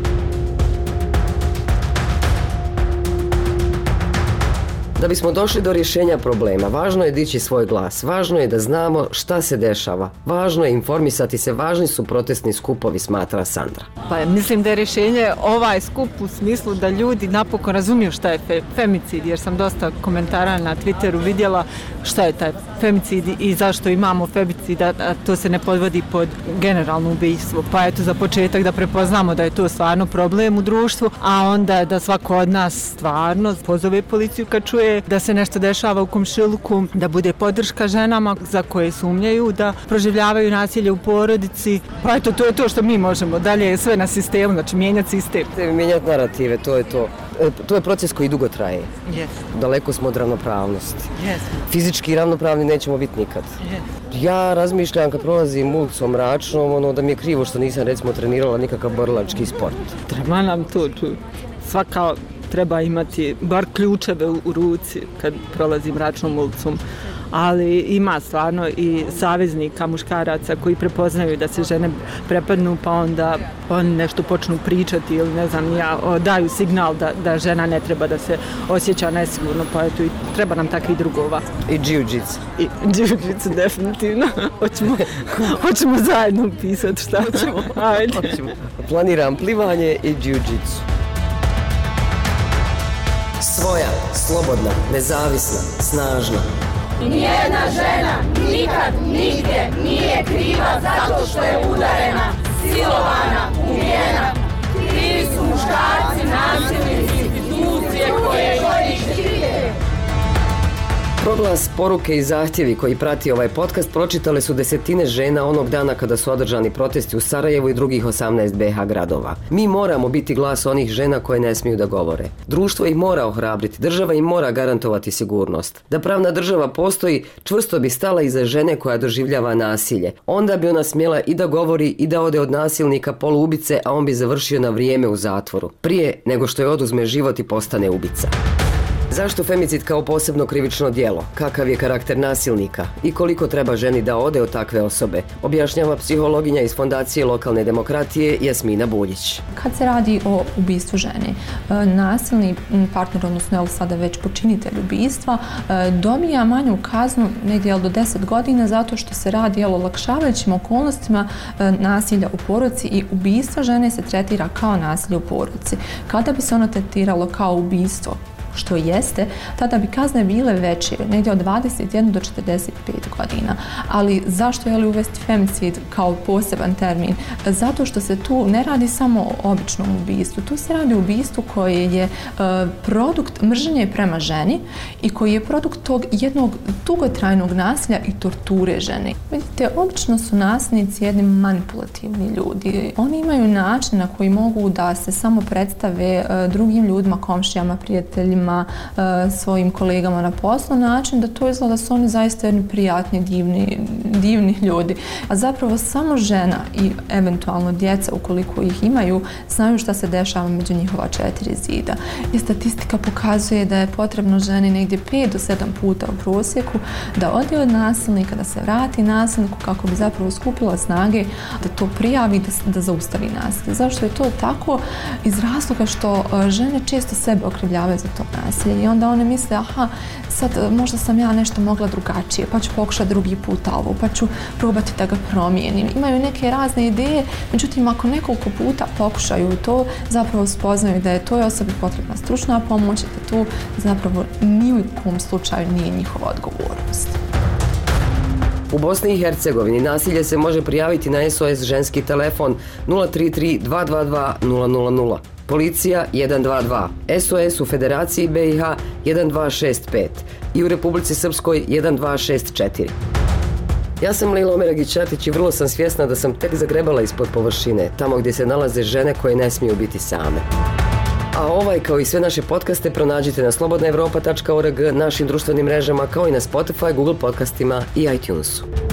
Da bismo došli do rješenja problema, važno je dići svoj glas, važno je da znamo šta se dešava, važno je informisati se, važni su protestni skupovi, smatra Sandra. Pa mislim da je rješenje ovaj skup u smislu da ljudi napokon razumiju šta je fe, femicid, jer sam dosta komentara na Twitteru vidjela šta je taj femicid i zašto imamo femicid, a to se ne podvodi pod generalno ubijstvo. Pa eto, za početak da prepoznamo da je to stvarno problem u društvu, a onda da svako od nas stvarno pozove policiju kad čuje da se nešto dešava u komšiluku, da bude podrška ženama za koje sumnjaju da proživljavaju nasilje u porodici. Pa eto, to je to što mi možemo. Dalje je sve na sistemu, znači mijenjati sistem. Mijenjati narative, to je to. To je proces koji dugo traje. Yes. Daleko smo od ravnopravnosti. Yes. Fizički ravnopravni nećemo biti nikad. Yes. Ja razmišljam kad prolazim ulicom mračnom, ono da mi je krivo što nisam recimo trenirala nikakav borilački sport. Treba nam to, svaka treba imati bar ključeve u ruci kad prolazi mračnom ulicom. Ali ima stvarno i saveznika muškaraca koji prepoznaju da se žene prepadnu, pa onda oni nešto počnu pričati ili ne znam ja, daju signal da, da žena ne treba da se osjeća nesigurno, pa eto i treba nam takvih drugova. I jiu-jitsu. I jiu-jitsu definitivno. Hoćemo, hoćemo zajedno pisati šta ćemo. Ajde. Hoćemo. Planiram plivanje i jiu-jitsu. Svoja, slobodna, nezavisna, snažna. Nijedna žena nikad, nigdje nije kriva zato što je udarena, silovana, ubijena. Krivi su muškarci, nasilnici, institucije koje štite. Proglas, poruke i zahtjevi koji prati ovaj podcast pročitale su desetine žena onog dana kada su održani protesti u Sarajevu i drugih osamnaest be ha gradova. Mi moramo biti glas onih žena koje ne smiju da govore. Društvo ih mora ohrabriti, država im mora garantovati sigurnost. Da pravna država postoji, čvrsto bi stala iza žene koja doživljava nasilje. Onda bi ona smjela i da govori i da ode od nasilnika poluubice, a on bi završio na vrijeme u zatvoru. Prije nego što je oduzme život i postane ubica. Zašto femicid kao posebno krivično djelo? Kakav je karakter nasilnika? I koliko treba ženi da ode od takve osobe? Objašnjava psihologinja iz Fondacije lokalne demokratije Jasmina Buljić. Kad se radi o ubistvu žene, nasilni partner, odnosno je sada već počinitelj ubistva, dobija manju kaznu negdje do deset godina zato što se radi o olakšavajućim okolnostima nasilja u porodici i ubistva žene se tretira kao nasilje u porodici. Kada bi se ono tretiralo kao ubistvo što jeste, tada bi kazne bile veće, negdje od dvadeset jedan do četrdeset pet godina. Ali zašto je li uvesti femicid kao poseban termin? Zato što se tu ne radi samo o običnom ubistvu, tu se radi o ubistvu koje je produkt mržnje prema ženi i koji je produkt tog jednog dugotrajnog nasilja i torture žene. Vidite, obično su nasilnici jedni manipulativni ljudi. Oni imaju način na koji mogu da se samo predstave drugim ljudima, komšijama, prijateljima, svojim kolegama na poslu, način da to izgleda da su oni zaista jedni prijatni, divni, divni ljudi. A zapravo samo žena i eventualno djeca, ukoliko ih imaju, znaju šta se dešava među njihova četiri zida. I statistika pokazuje da je potrebno ženi negdje pet do sedam puta u prosjeku da ode od nasilnika, da se vrati nasilniku kako bi zapravo skupila snage da to prijavi, da, da zaustavi nasilje. Zašto je to tako? Iz razloga što žene često sebe okrivljavaju za to nasilje i onda one misle, aha, sad možda sam ja nešto mogla drugačije, pa ću pokušati drugi put ovo, pa ću probati da ga promijenim. Imaju neke razne ideje, međutim ako nekoliko puta pokušaju to, zapravo spoznaju da je toj osobi potrebna stručna pomoć i da to zapravo ni u kom slučaju nije njihova odgovornost. U Bosni i Hercegovini nasilje se može prijaviti na S O S ženski telefon nula tri tri dva dva dva nula nula nula. Policija jedan dva dva, S O S u Federaciji B i H jedan dva šest pet i u Republici Srpskoj jedan dva šest četiri. Ja sam Lila Omeragić-Ćatić i vrlo sam svjesna da sam tek zagrebala ispod površine, tamo gdje se nalaze žene koje ne smiju biti same. A ovaj kao i sve naše podcaste pronađite na slobodna evropa tačka org, našim društvenim mrežama kao i na Spotify, Google podcastima i iTunesu.